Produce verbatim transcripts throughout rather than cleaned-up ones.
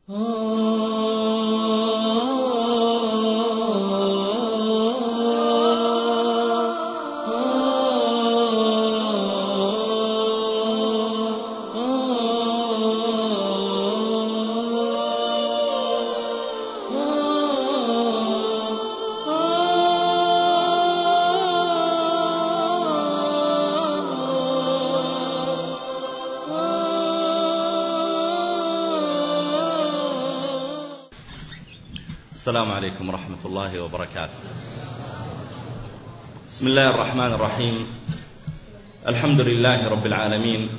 السلام عليكم ورحمة الله وبركاته. بسم الله الرحمن الرحيم. الحمد لله رب العالمين،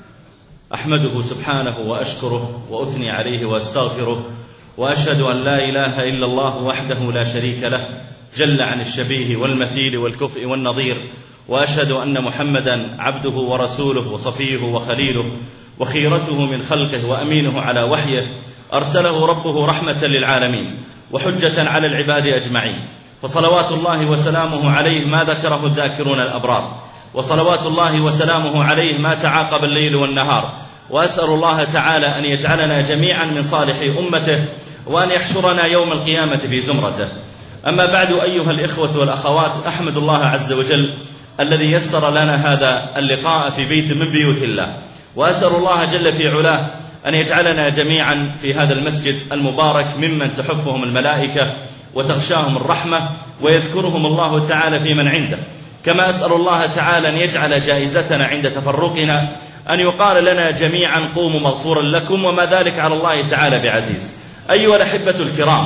أحمده سبحانه وأشكره وأثني عليه وأستغفره، وأشهد أن لا إله إلا الله وحده لا شريك له جل عن الشبيه والمثيل والكفء والنظير، وأشهد أن محمدا عبده ورسوله وصفيه وخليله وخيرته من خلقه وأمينه على وحيه، أرسله ربه رحمة للعالمين وحجة على العباد أجمعين، فصلوات الله وسلامه عليه ما ذكره الذاكرون الأبرار، وصلوات الله وسلامه عليه ما تعاقب الليل والنهار. وأسأل الله تعالى أن يجعلنا جميعا من صالح أمته، وأن يحشرنا يوم القيامة في زمرته. أما بعد، أيها الإخوة والأخوات، أحمد الله عز وجل الذي يسر لنا هذا اللقاء في بيت من بيوت الله، وأسأل الله جل في علاه أن يجعلنا جميعا في هذا المسجد المبارك ممن تحفهم الملائكة وتغشاهم الرحمة ويذكرهم الله تعالى في من عنده. كما أسأل الله تعالى أن يجعل جائزتنا عند تفرقنا أن يقال لنا جميعا قوموا مغفورا لكم، وما ذلك على الله تعالى بعزيز. أيها الأحبة الكرام،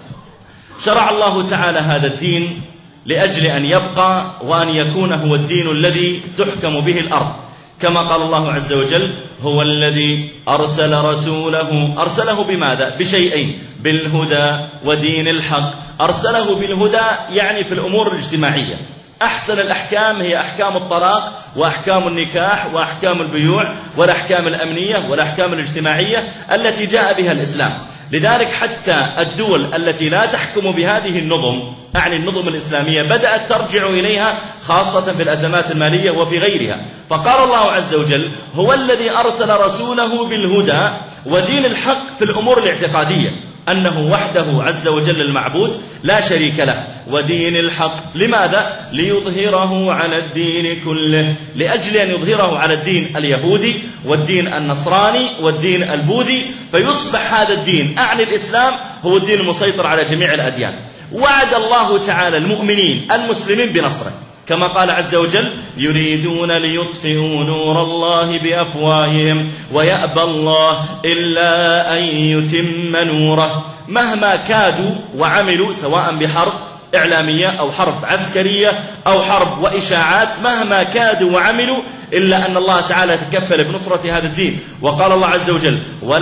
شرع الله تعالى هذا الدين لأجل أن يبقى وأن يكون هو الدين الذي تحكم به الأرض، كما قال الله عز وجل: هو الذي أرسل رسوله. أرسله بماذا؟ بشيئين: بالهدى ودين الحق. أرسله بالهدى يعني في الأمور الاجتماعية. أحسن الأحكام هي أحكام الطلاق وأحكام النكاح وأحكام البيوع والأحكام الأمنية والأحكام الاجتماعية التي جاء بها الإسلام. لذلك حتى الدول التي لا تحكم بهذه النظم، أعني النظم الإسلامية، بدأت ترجع إليها خاصة في الأزمات المالية وفي غيرها. فقال الله عز وجل: هو الذي أرسل رسوله بالهدى ودين الحق في الأمور الاعتقادية، أنه وحده عز وجل المعبود لا شريك له، ودين الحق. لماذا؟ ليظهره على الدين كله، لأجل أن يظهره على الدين اليهودي والدين النصراني والدين البوذي، فيصبح هذا الدين، أعني الإسلام، هو الدين المسيطر على جميع الأديان. وعد الله تعالى المؤمنين المسلمين بنصره، كما قال عز وجل: يريدون ليطفئوا نور الله بأفواههم ويأبى الله إلا أن يتم نوره. مهما كادوا وعملوا، سواء بحرب إعلامية أو حرب عسكرية أو حرب وإشاعات، مهما كادوا وعملوا إلا أن الله تعالى تكفل بنصرة هذا الدين. وقال الله عز وجل: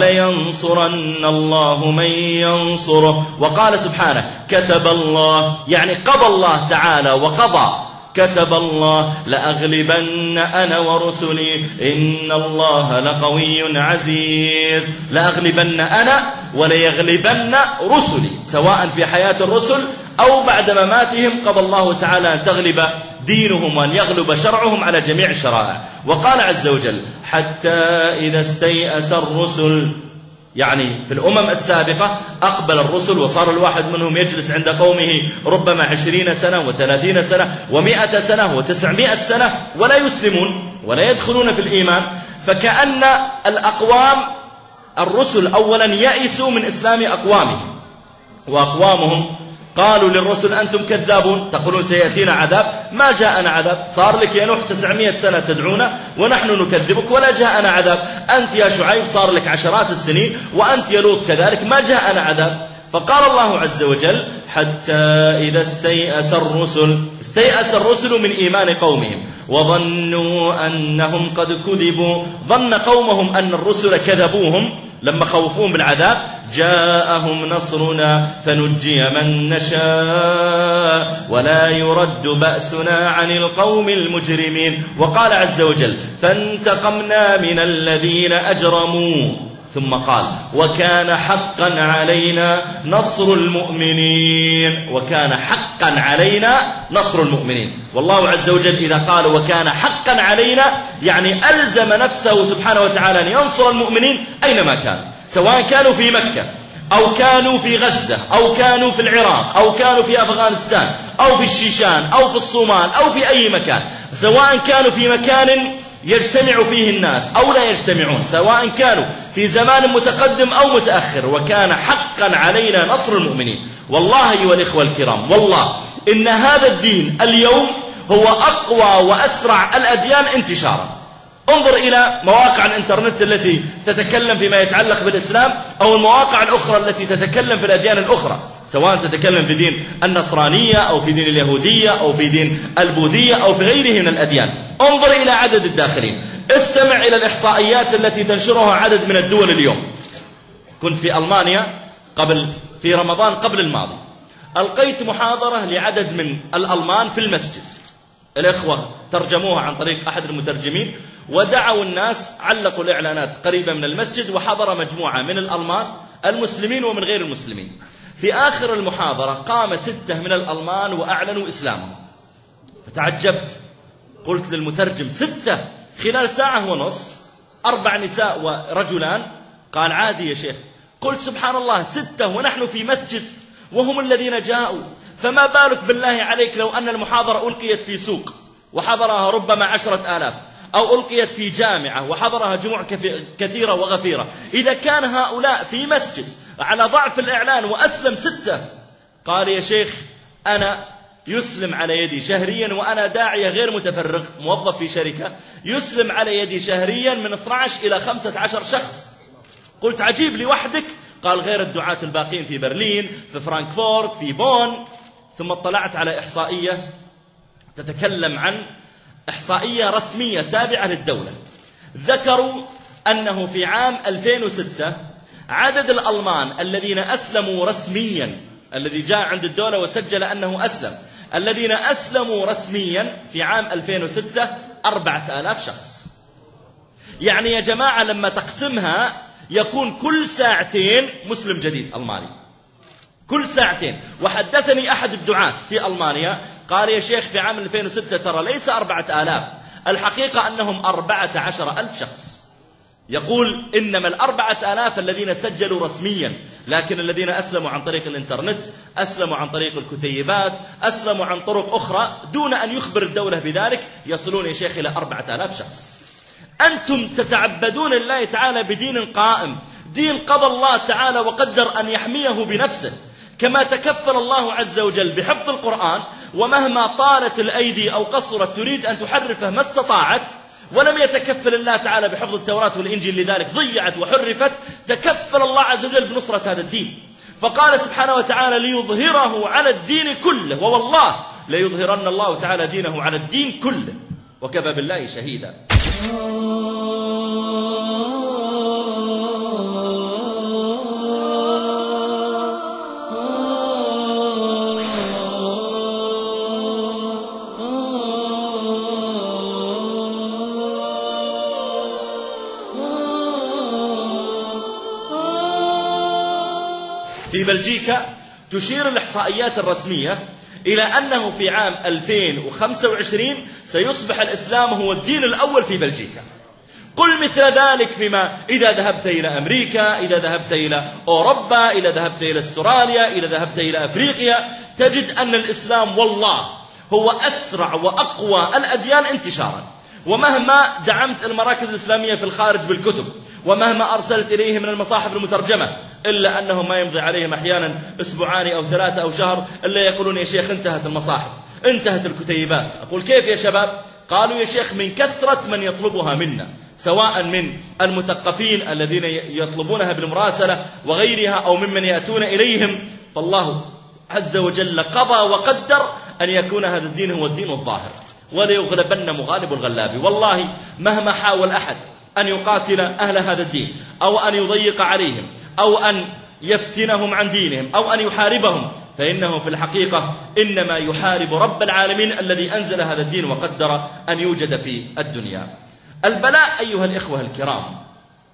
ولينصرن الله من ينصره. وقال سبحانه: كتب الله، يعني قضى الله تعالى وقضى، كتب الله لأغلبن أنا ورسلي إن الله لقوي عزيز. لأغلبن أنا وليغلبن رسلي، سواء في حياة الرسل أو بعد مماتهم قضى الله تعالى أن تغلب دينهم وأن يغلب شرعهم على جميع الشرائع. وقال عز وجل: حتى إذا استيأس الرسل، يعني في الأمم السابقة أقبل الرسل وصار الواحد منهم يجلس عند قومه ربما عشرين سنة وثلاثين سنة ومائة سنة وتسعمائة سنة ولا يسلمون ولا يدخلون في الإيمان. فكأن الأقوام الرسل أولا يئسوا من إسلام أقوامهم، وأقوامهم قالوا للرسل: أنتم كذابون، تقولون سيأتينا عذاب، ما جاءنا عذاب. صار لك يا نوح تسعمائة سنة تدعونا ونحن نكذبك ولا جاءنا عذاب. أنت يا شعيب صار لك عشرات السنين، وأنت يا لوط كذلك، ما جاءنا عذاب. فقال الله عز وجل: حتى إذا استيأس الرسل. استيأس الرسل من إيمان قومهم وظنوا أنهم قد كذبوا. ظن قومهم أن الرسل كذبوهم لما خوفوهم بالعذاب. جاءهم نصرنا فنجي من نشاء ولا يرد بأسنا عن القوم المجرمين. وقال عز وجل: فانتقمنا من الذين أجرموا. ثم قال وكان حقا علينا نصر المؤمنين. وكان حقا علينا نصر المؤمنين. والله عز وجل إذا قال وكان حقا علينا يعني ألزم نفسه سبحانه وتعالى أن ينصر المؤمنين أينما كان، سواء كانوا في مكة أو كانوا في غزة أو كانوا في العراق أو كانوا في أفغانستان أو في الشيشان أو في الصومال أو في أي مكان، سواء كانوا في مكان يجتمع فيه الناس أو لا يجتمعون، سواء كانوا في زمان متقدم أو متأخر. وكان حقا علينا نصر المؤمنين. والله أيها الإخوة الكرام، والله إن هذا الدين اليوم هو أقوى وأسرع الأديان انتشارا. انظر إلى مواقع الإنترنت التي تتكلم فيما يتعلق بالإسلام أو المواقع الأخرى التي تتكلم في الأديان الأخرى، سواء تتكلم في دين النصرانية أو في دين اليهودية أو في دين البوذية أو في غيره من الأديان. انظر إلى عدد الداخلين، استمع إلى الإحصائيات التي تنشرها عدد من الدول اليوم. كنت في ألمانيا قبل في رمضان قبل الماضي، ألقيت محاضرة لعدد من الألمان في المسجد. الإخوة ترجموها عن طريق أحد المترجمين، ودعوا الناس، علقوا الإعلانات قريبة من المسجد، وحضر مجموعة من الألمان المسلمين ومن غير المسلمين. في آخر المحاضرة قام ستة من الألمان وأعلنوا إسلامهم، فتعجبت. قلت للمترجم ستة خلال ساعة ونصف، أربع نساء ورجلان. قال عادي يا شيخ. قلت سبحان الله، ستة ونحن في مسجد وهم الذين جاءوا، فما بالك بالله عليك لو أن المحاضرة ألقيت في سوق وحضرها ربما عشرة آلاف، أو ألقيت في جامعة وحضرها جموع كثيرة وغفيرة. إذا كان هؤلاء في مسجد على ضعف الإعلان وأسلم ستة. قال يا شيخ أنا يسلم على يدي شهريا، وأنا داعية غير متفرغ موظف في شركة، يسلم على يدي شهريا من اثني عشر إلى خمسة عشر شخص. قلت عجيب، لوحدك؟ قال غير الدعاة الباقين في برلين، في فرانكفورت، في بون. ثم اطلعت على إحصائية تتكلم عن إحصائية رسمية تابعة للدولة، ذكروا أنه في عام ألفين وستة عدد الألمان الذين أسلموا رسميا، الذي جاء عند الدولة وسجل أنه أسلم، الذين أسلموا رسميا في عام ألفين وستة أربعة آلاف شخص. يعني يا جماعة لما تقسمها يكون كل ساعتين مسلم جديد ألماني، كل ساعتين. وحدثني أحد الدعاة في ألمانيا قال يا شيخ في عام ألفين وستة ترى ليس أربعة آلاف، الحقيقة أنهم أربعة عشر ألف شخص. يقول إنما الأربعة آلاف الذين سجلوا رسميا، لكن الذين أسلموا عن طريق الإنترنت، أسلموا عن طريق الكتيبات، أسلموا عن طرق أخرى دون أن يخبر الدولة بذلك، يصلون يا شيخ إلى أربعة آلاف شخص. أنتم تتعبدون لله تعالى بدين قائم، دين قضى الله تعالى وقدر أن يحميه بنفسه، كما تكفل الله عز وجل بحفظ القرآن، ومهما طالت الأيدي أو قصرت تريد أن تحرفه ما استطاعت، ولم يتكفل الله تعالى بحفظ التوراة والإنجيل لذلك ضيعت وحرفت. تكفل الله عز وجل بنصرة هذا الدين، فقال سبحانه وتعالى ليظهره على الدين كله، ووالله ليظهرن الله تعالى دينه على الدين كله، وكفى بالله شهيدا. في بلجيكا تشير الإحصائيات الرسمية إلى أنه في عام ألفين وخمسة وعشرين سيصبح الإسلام هو الدين الأول في بلجيكا. قل مثل ذلك فيما إذا ذهبت إلى أمريكا، إذا ذهبت إلى أوروبا، إذا ذهبت إلى استراليا، إذا ذهبت إلى أفريقيا، تجد أن الإسلام والله هو أسرع وأقوى الأديان انتشارا. ومهما دعمت المراكز الإسلامية في الخارج بالكتب، ومهما أرسلت إليه من المصاحف المترجمة، إلا أنه ما يمضي عليهم أحيانا أسبوعان أو ثلاثة أو شهر إلا يقولون يا شيخ انتهت المصاحف، انتهت الكتيبات. أقول كيف يا شباب؟ قالوا يا شيخ من كثرة من يطلبها منا، سواء من المثقفين الذين يطلبونها بالمراسلة وغيرها، أو ممن يأتون إليهم، فالله عز وجل قضى وقدر أن يكون هذا الدين هو الدين الظاهر، وليغلبن مغالب الغلاب. والله مهما حاول أحد أن يقاتل أهل هذا الدين، أو أن يضيق عليهم، أو أن يفتنهم عن دينهم، أو أن يحاربهم، فإنه في الحقيقة إنما يحارب رب العالمين الذي أنزل هذا الدين وقدر أن يوجد في الدنيا. البلاء أيها الإخوة الكرام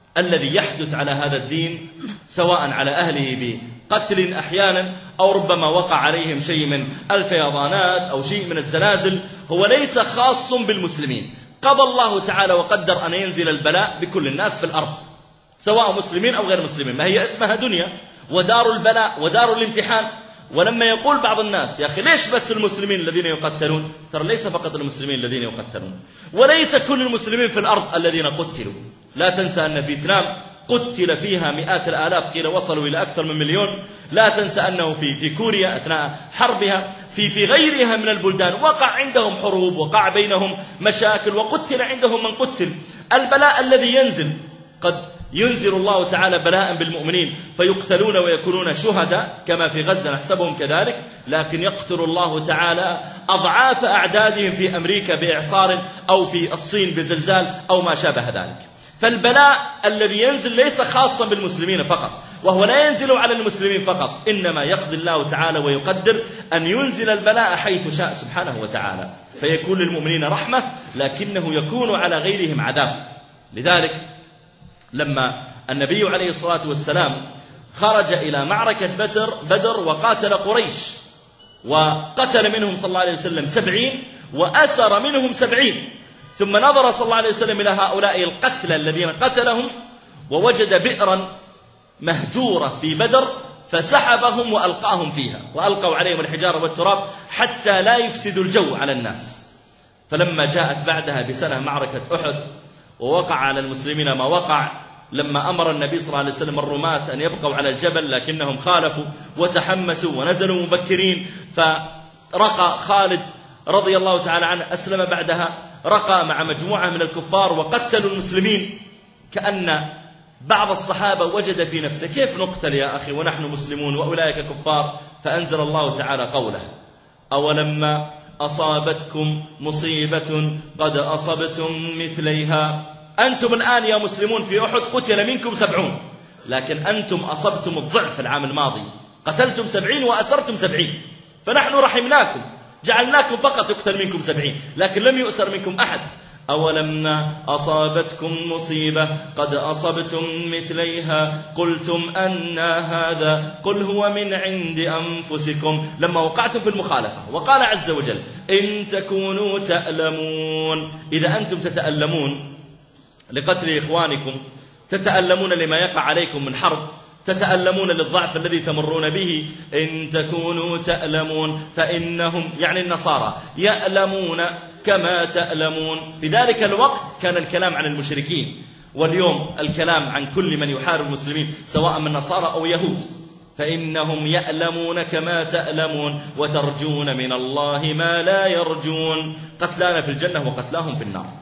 الذي يحدث على هذا الدين، سواء على أهله بقتل أحيانا أو ربما وقع عليهم شيء من الفيضانات أو شيء من الزلازل، هو ليس خاص بالمسلمين. قضى الله تعالى وقدر أن ينزل البلاء بكل الناس في الأرض، سواء مسلمين أو غير مسلمين، ما هي اسمها دنيا ودار البلاء ودار الامتحان. ولما يقول بعض الناس يا أخي ليش بس المسلمين الذين يقتلون، ترى ليس فقط المسلمين الذين يقتلون، وليس كل المسلمين في الأرض الذين قتلوا. لا تنسى أن فيتنام قتل فيها مئات الآلاف، قيل وصلوا إلى أكثر من مليون. لا تنسى أنه في في كوريا أثناء حربها، في في غيرها من البلدان وقع عندهم حروب، وقع بينهم مشاكل، وقتل عندهم من قتل. البلاء الذي ينزل، قد ينزل الله تعالى بلاء بالمؤمنين فيقتلون ويكونون شهداء كما في غزة نحسبهم كذلك، لكن يقتل الله تعالى أضعاف أعدادهم في أمريكا بإعصار أو في الصين بزلزال أو ما شابه ذلك. فالبلاء الذي ينزل ليس خاصا بالمسلمين فقط، وهو لا ينزل على المسلمين فقط، إنما يقضي الله تعالى ويقدر أن ينزل البلاء حيث شاء سبحانه وتعالى، فيكون للمؤمنين رحمة لكنه يكون على غيرهم عذاب. لذلك لما النبي عليه الصلاة والسلام خرج إلى معركة بدر, بدر وقاتل قريش، وقتل منهم صلى الله عليه وسلم سبعين وأسر منهم سبعين، ثم نظر صلى الله عليه وسلم إلى هؤلاء القتلى الذين قتلهم، ووجد بئرا مهجورة في بدر فسحبهم وألقاهم فيها، وألقوا عليهم الحجارة والتراب حتى لا يفسدوا الجو على الناس. فلما جاءت بعدها بسنة معركة أحد ووقع على المسلمين ما وقع، لما أمر النبي صلى الله عليه وسلم الرماة أن يبقوا على الجبل لكنهم خالفوا وتحمسوا ونزلوا مبكرين، فرقى خالد رضي الله تعالى عنه أسلم بعدها، رقى مع مجموعة من الكفار وقتلوا المسلمين. كأن بعض الصحابة وجد في نفسه كيف نقتل يا أخي ونحن مسلمون وأولئك كفار، فأنزل الله تعالى قوله أولما أصابتكم مصيبة قد أصبتم مثليها. أنتم الآن يا مسلمون في أحد قتل منكم سبعون، لكن أنتم أصبتم الضعف العام الماضي، قتلتم سبعين وأسرتم سبعين، فنحن رحمناكم جعلناكم فقط يقتل منكم سبعين لكن لم يؤسر منكم أحد. أولما أصابتكم مصيبة قد أصبتم مثليها قلتم أن هذا قل هو من عند أنفسكم، لما وقعتم في المخالفة. وقال عز وجل إن تكونوا تألمون، إذا أنتم تتألمون لقتل إخوانكم، تتألمون لما يقع عليكم من حرب، تتألمون للضعف الذي تمرون به، إن تكونوا تألمون فإنهم يعني النصارى يألمون كما تألمون. في ذلك الوقت كان الكلام عن المشركين، واليوم الكلام عن كل من يحارب المسلمين سواء من نصارى أو يهود. فإنهم يألمون كما تألمون وترجون من الله ما لا يرجون. قتلانا في الجنة وقتلاهم في النار.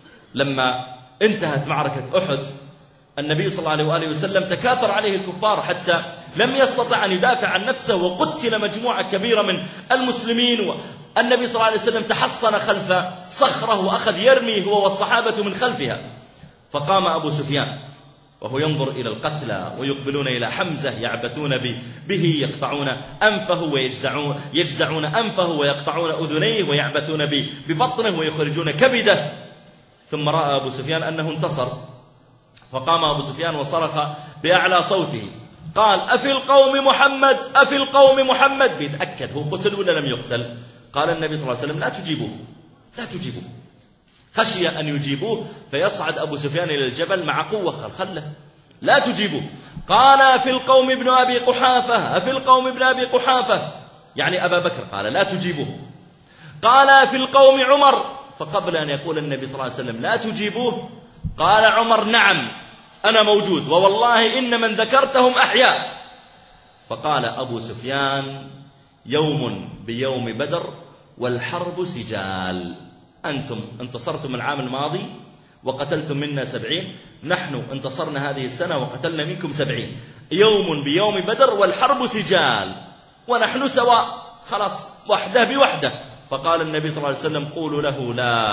لما انتهت معركة أحد النبي صلى الله عليه وآله وسلم تكاثر عليه الكفار حتى لم يستطع أن يدافع عن نفسه، وقتل مجموعة كبيرة من المسلمين، والنبي صلى الله عليه وسلم تحصن خلف صخرة وأخذ يرمي هو والصحابة من خلفها. فقام أبو سفيان وهو ينظر إلى القتلى ويقبلون إلى حمزة يعبثون به، يقطعون أنفه ويجدعون يجدعون أنفه ويقطعون أذنيه ويعبثون ببطنه ويخرجون كبده. ثم رأى أبو سفيان أنه انتصر، فقام أبو سفيان وصرخ بأعلى صوته قال أفي القوم محمد أفي القوم محمد، بيتأكد هو قتل ولا لم يقتل. قال النبي صلى الله عليه وسلم لا تجيبوه لا تجيبوه، خشي أن يجيبوه فيصعد أبو سفيان إلى الجبل مع قوة، قال خله لا تجيبوه. قال أفي القوم ابن أبي قحافة أفي القوم ابن أبي قحافة يعني أبا بكر، قال لا تجيبوه. قال أفي القوم عمر، فقبل أن يقول النبي صلى الله عليه وسلم لا تجيبوه قال عمر نعم أنا موجود ووالله إن من ذكرتهم أحياء. فقال أبو سفيان يوم بيوم بدر والحرب سجال، أنتم انتصرتم العام الماضي وقتلتم منا سبعين، نحن انتصرنا هذه السنة وقتلنا منكم سبعين، يوم بيوم بدر والحرب سجال ونحن سواء، خلاص وحده بوحده. فقال النبي صلى الله عليه وسلم قولوا له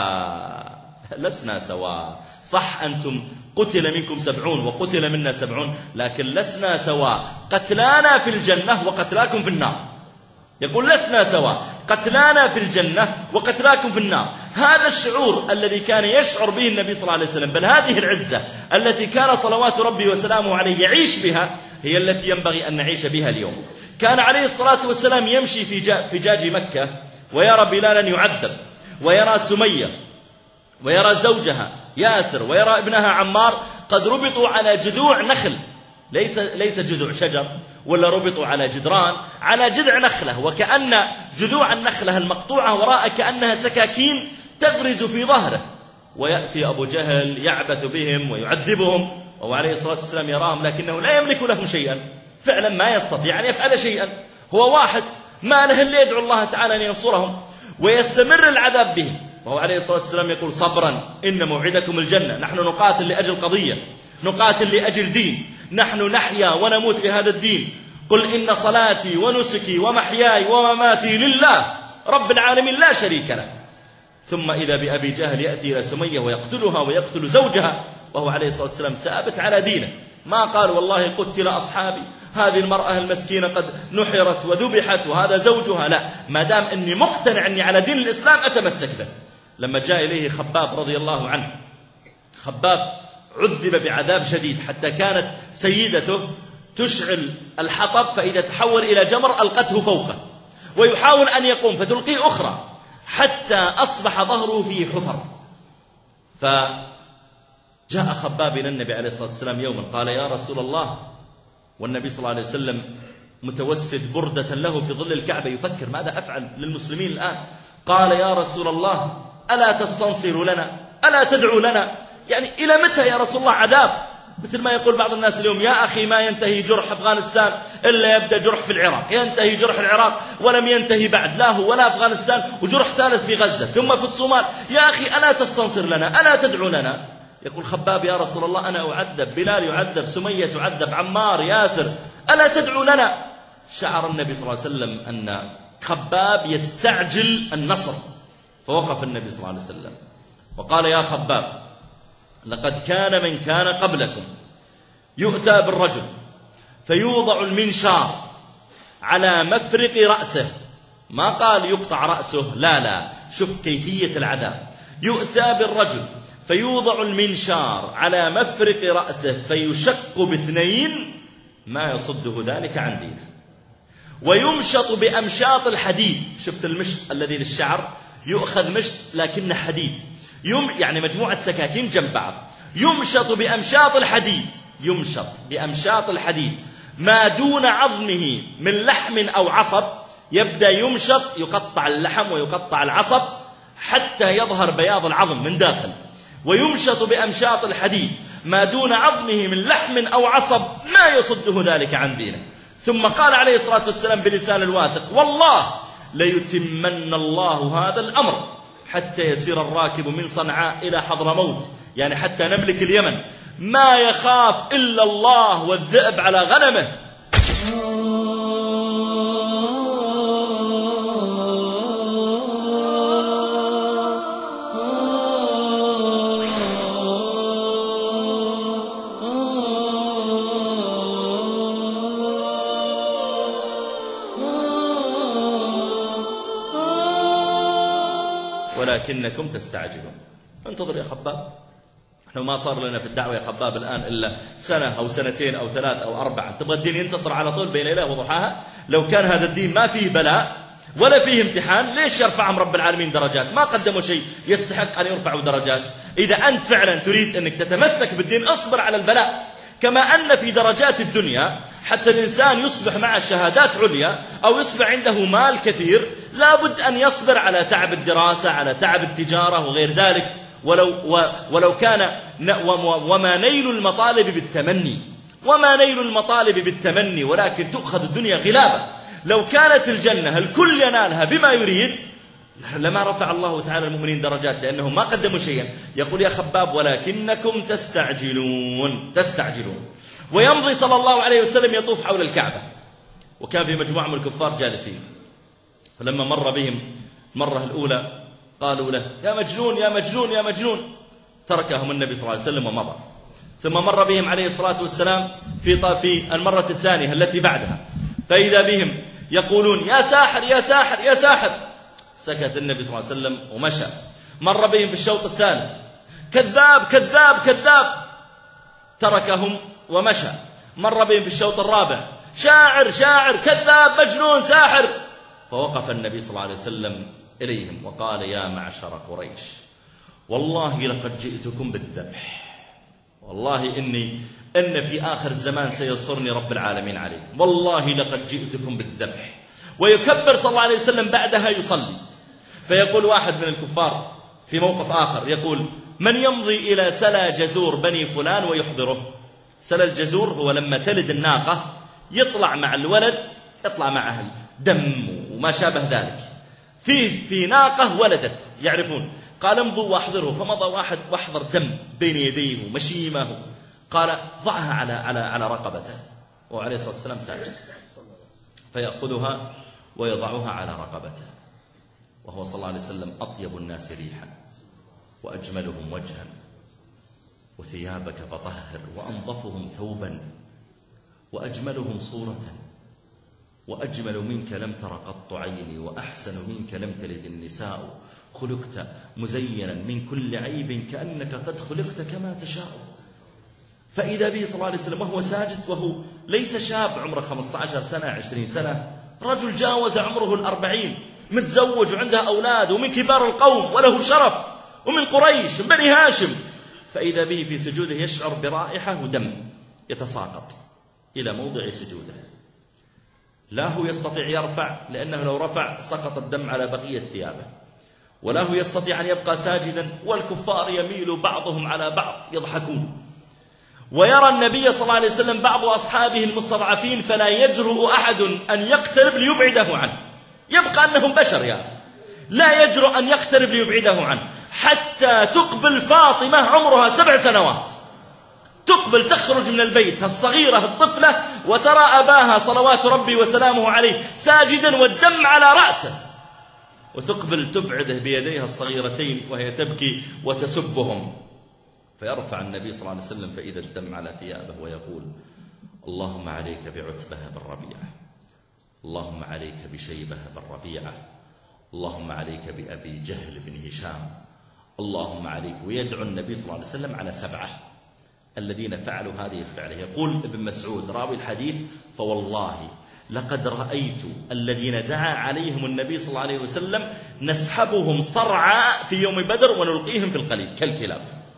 لا لسنا سواء، صح أنتم قتل منكم سبعون وقتل منا سبعون لكن لسنا سواء، قتلانا في الجنة وقتلاكم في النار. يقول لسنا سواء، قتلانا في الجنة وقتلاكم في النار. هذا الشعور الذي كان يشعر به النبي صلى الله عليه وسلم، بل هذه العزة التي كان صلوات ربي وسلامه عليه يعيش بها هي التي ينبغي أن نعيش بها اليوم. كان عليه الصلاة والسلام يمشي في فجاج مكة ويرى بلالا يعذب، ويرى سمية، ويرى زوجها ياسر، ويرى ابنها عمار قد ربطوا على جذوع نخل، ليس ليس جذوع شجر ولا ربطوا على جدران، على جذع نخلة، وكأن جذوع النخلة المقطوعة وراء كأنها سكاكين تغرز في ظهره. ويأتي أبو جهل يعبث بهم ويعذبهم، وهو عليه الصلاة والسلام يراهم لكنه لا يملك لهم شيئا، فعلا ما يستطيع أن يفعل شيئا، هو واحد ما له إلا يدعو الله تعالى أن ينصرهم، ويستمر العذاب بهم. وهو عليه الصلاة والسلام يقول صبرا إن موعدكم الجنة، نحن نقاتل لأجل قضية، نقاتل لأجل دين، نحن نحيا ونموت لهذا الدين. قل إن صلاتي ونسكي ومحياي ومماتي لله رب العالمين لا شريك له. ثم إذا بأبي جهل يأتي إلى سمية ويقتلها ويقتل زوجها، وهو عليه الصلاة والسلام ثابت على دينه، ما قال والله قتل أصحابي، هذه المرأة المسكينة قد نحرت وذبحت وهذا زوجها، لا، ما دام أني مقتنع أني على دين الإسلام أتمسك به. لما جاء إليه خباب رضي الله عنه، خباب عذب بعذاب شديد حتى كانت سيدته تشعل الحطب، فإذا تحول إلى جمر ألقته فوقه، ويحاول أن يقوم فتلقيه أخرى حتى أصبح ظهره فيه حفر. فجاء خباب إلى النبي عليه الصلاة والسلام يوما قال يا رسول الله، والنبي صلى الله عليه وسلم متوسد بردة له في ظل الكعبة يفكر ماذا أفعل للمسلمين الآن. قال يا رسول الله ألا تستنصر لنا، ألا تدعو لنا، يعني إلى متى يا رسول الله عذاب؟ مثل ما يقول بعض الناس اليوم يا أخي ما ينتهي جرح أفغانستان إلا يبدأ جرح في العراق، ينتهي جرح العراق ولم ينتهي بعد، لا هو ولا أفغانستان، وجرح ثالث في غزة ثم في الصومال، يا أخي ألا تستنصر لنا، ألا تدعو لنا؟ يقول خباب يا رسول الله أنا أعذب، بلال يعذب، سمية تعذب، عمار، ياسر، ألا تدعو لنا؟ شعر النبي صلى الله عليه وسلم أن خباب يستعجل النصر، فوقف النبي صلى الله عليه وسلم وقال يا خباب لقد كان من كان قبلكم يؤتى بالرجل فيوضع المنشار على مفرق رأسه، ما قال يقطع رأسه، لا لا، شوف كيفية العذاب، يؤتى بالرجل فيوضع المنشار على مفرق رأسه فيشق باثنين ما يصده ذلك عن دينه، ويمشط بأمشاط الحديد، شفت المشط الذي للشعر، يؤخذ مشط لكنه حديد، يم يعني مجموعة سكاكين جنب بعض، يمشط بأمشاط الحديد، يمشط بأمشاط الحديد ما دون عظمه من لحم أو عصب، يبدأ يمشط، يقطع اللحم ويقطع العصب حتى يظهر بياض العظم من داخل، ويمشط بأمشاط الحديد ما دون عظمه من لحم أو عصب ما يصده ذلك عن دينه. ثم قال عليه الصلاة والسلام بلسان الواثق والله ليتمن الله هذا الأمر حتى يسير الراكب من صنعاء إلى حضرموت، يعني حتى نملك اليمن، ما يخاف إلا الله والذئب على غنمه. ولكنكم تستعجلون. انتظر يا خباب، احنا ما صار لنا في الدعوة يا خباب الآن إلا سنة أو سنتين أو ثلاث أو أربعة، تبغى الدين ينتصر على طول بين ليلة وضحاها؟ لو كان هذا الدين ما فيه بلاء ولا فيه امتحان ليش يرفعهم رب العالمين درجات؟ ما قدموا شيء يستحق أن يرفعوا درجات. إذا أنت فعلا تريد أنك تتمسك بالدين اصبر على البلاء، كما أن في درجات الدنيا حتى الإنسان يصبح مع الشهادات عليا أو يصبح عنده مال كثير لابد أن يصبر على تعب الدراسة، على تعب التجارة وغير ذلك، ولو, ولو كان وما نيل المطالب بالتمني، وما نيل المطالب بالتمني ولكن تؤخذ الدنيا غلابة. لو كانت الجنة الكل ينالها بما يريد لما رفع الله تعالى المؤمنين درجات لأنهم ما قدموا شيئا. يقول يا خباب ولكنكم تستعجلون تستعجلون. ويمضي صلى الله عليه وسلم يطوف حول الكعبة، وكان في مجموعة من الكفار جالسين، فلما مر بهم المرة الأولى قالوا له يا مجنون يا مجنون يا مجنون، تركهم النبي صلى الله عليه وسلم ومضى. ثم مر بهم عليه الصلاة والسلام في في المرة الثانية التي بعدها، فإذا بهم يقولون يا ساحر يا ساحر يا ساحر. سكت النبي صلى الله عليه وسلم ومشى. مر بهم في الشوط الثالث، كذاب كذاب كذاب، تركهم ومشى. مر بهم في الشوط الرابع، شاعر شاعر كذاب مجنون ساحر. فوقف النبي صلى الله عليه وسلم إليهم وقال يا معشر قريش، والله لقد جئتكم بالذبح، والله إني إن في آخر الزمان سينصرني رب العالمين عليكم، والله لقد جئتكم بالذبح. ويكبر صلى الله عليه وسلم بعدها يصلي. فيقول واحد من الكفار في موقف آخر، يقول من يمضي إلى سلا جزور بني فلان ويحضره؟ سلا الجزور هو لما تلد الناقة يطلع مع الولد، يطلع معها دم وما شابه ذلك، في في ناقة ولدت يعرفون. قال امضوا واحضره. فمضى واحد واحضر دم بين يديه ومشيمه. قال ضعها على على على رقبته، وعليه الصلاة والسلام ساجد، فيأخذها ويضعها على رقبته، وهو صلى الله عليه وسلم أطيب الناس ريحا وأجملهم وجها، وثيابك فطهر، وأنظفهم ثوبا، وأجملهم صورة، وأجمل منك لم تر قط عيني، وأحسن منك لم تلد النساء، خلقت مزينا من كل عيب كأنك قد خلقت كما تشاء. فإذا به صلى الله عليه وسلم وهو ساجد، وهو ليس شاب عمره خمسة عشر سنة عشرين سنة، رجل جاوز عمره الأربعين، متزوج وعنده أولاد ومن كبار القوم وله شرف ومن قريش بني هاشم. فإذا به في سجوده يشعر برائحة ودم يتساقط إلى موضع سجوده. لا هو يستطيع يرفع، لأنه لو رفع سقط الدم على بقية ثيابه، ولا هو يستطيع أن يبقى ساجدا، والكفار يميل بعضهم على بعض يضحكون. ويرى النبي صلى الله عليه وسلم بعض أصحابه المستضعفين، فلا يجرؤ أحد أن يقترب ليبعده عنه، يبقى أنهم بشر يا أخي، لا يجرؤ أن يقترب ليبعده عنه، حتى تقبل فاطمة عمرها سبع سنوات، تقبل تخرج من البيت الصغيرة الطفلة، وترى أباها صلوات ربي وسلامه عليه ساجدا والدم على رأسه، وتقبل تبعده بيديها الصغيرتين وهي تبكي وتسبهم. فيرفع النبي صلى الله عليه وسلم فإذا الدم على ثيابه ويقول اللهم عليك بعتبة بن ربيعة، اللهم عليك بشيبة بن ربيعة، اللهم عليك بأبي جهل بن هشام، اللهم عليك. ويدعو النبي صلى الله عليه وسلم على سبعة الذين فعلوا هذه الفعلة. يقول ابن مسعود راوي الحديث فوالله لقد رأيت الذين دعا عليهم النبي صلى الله عليه وسلم نسحبهم صرعا في يوم بدر ونلقيهم في القليب كالكلاب.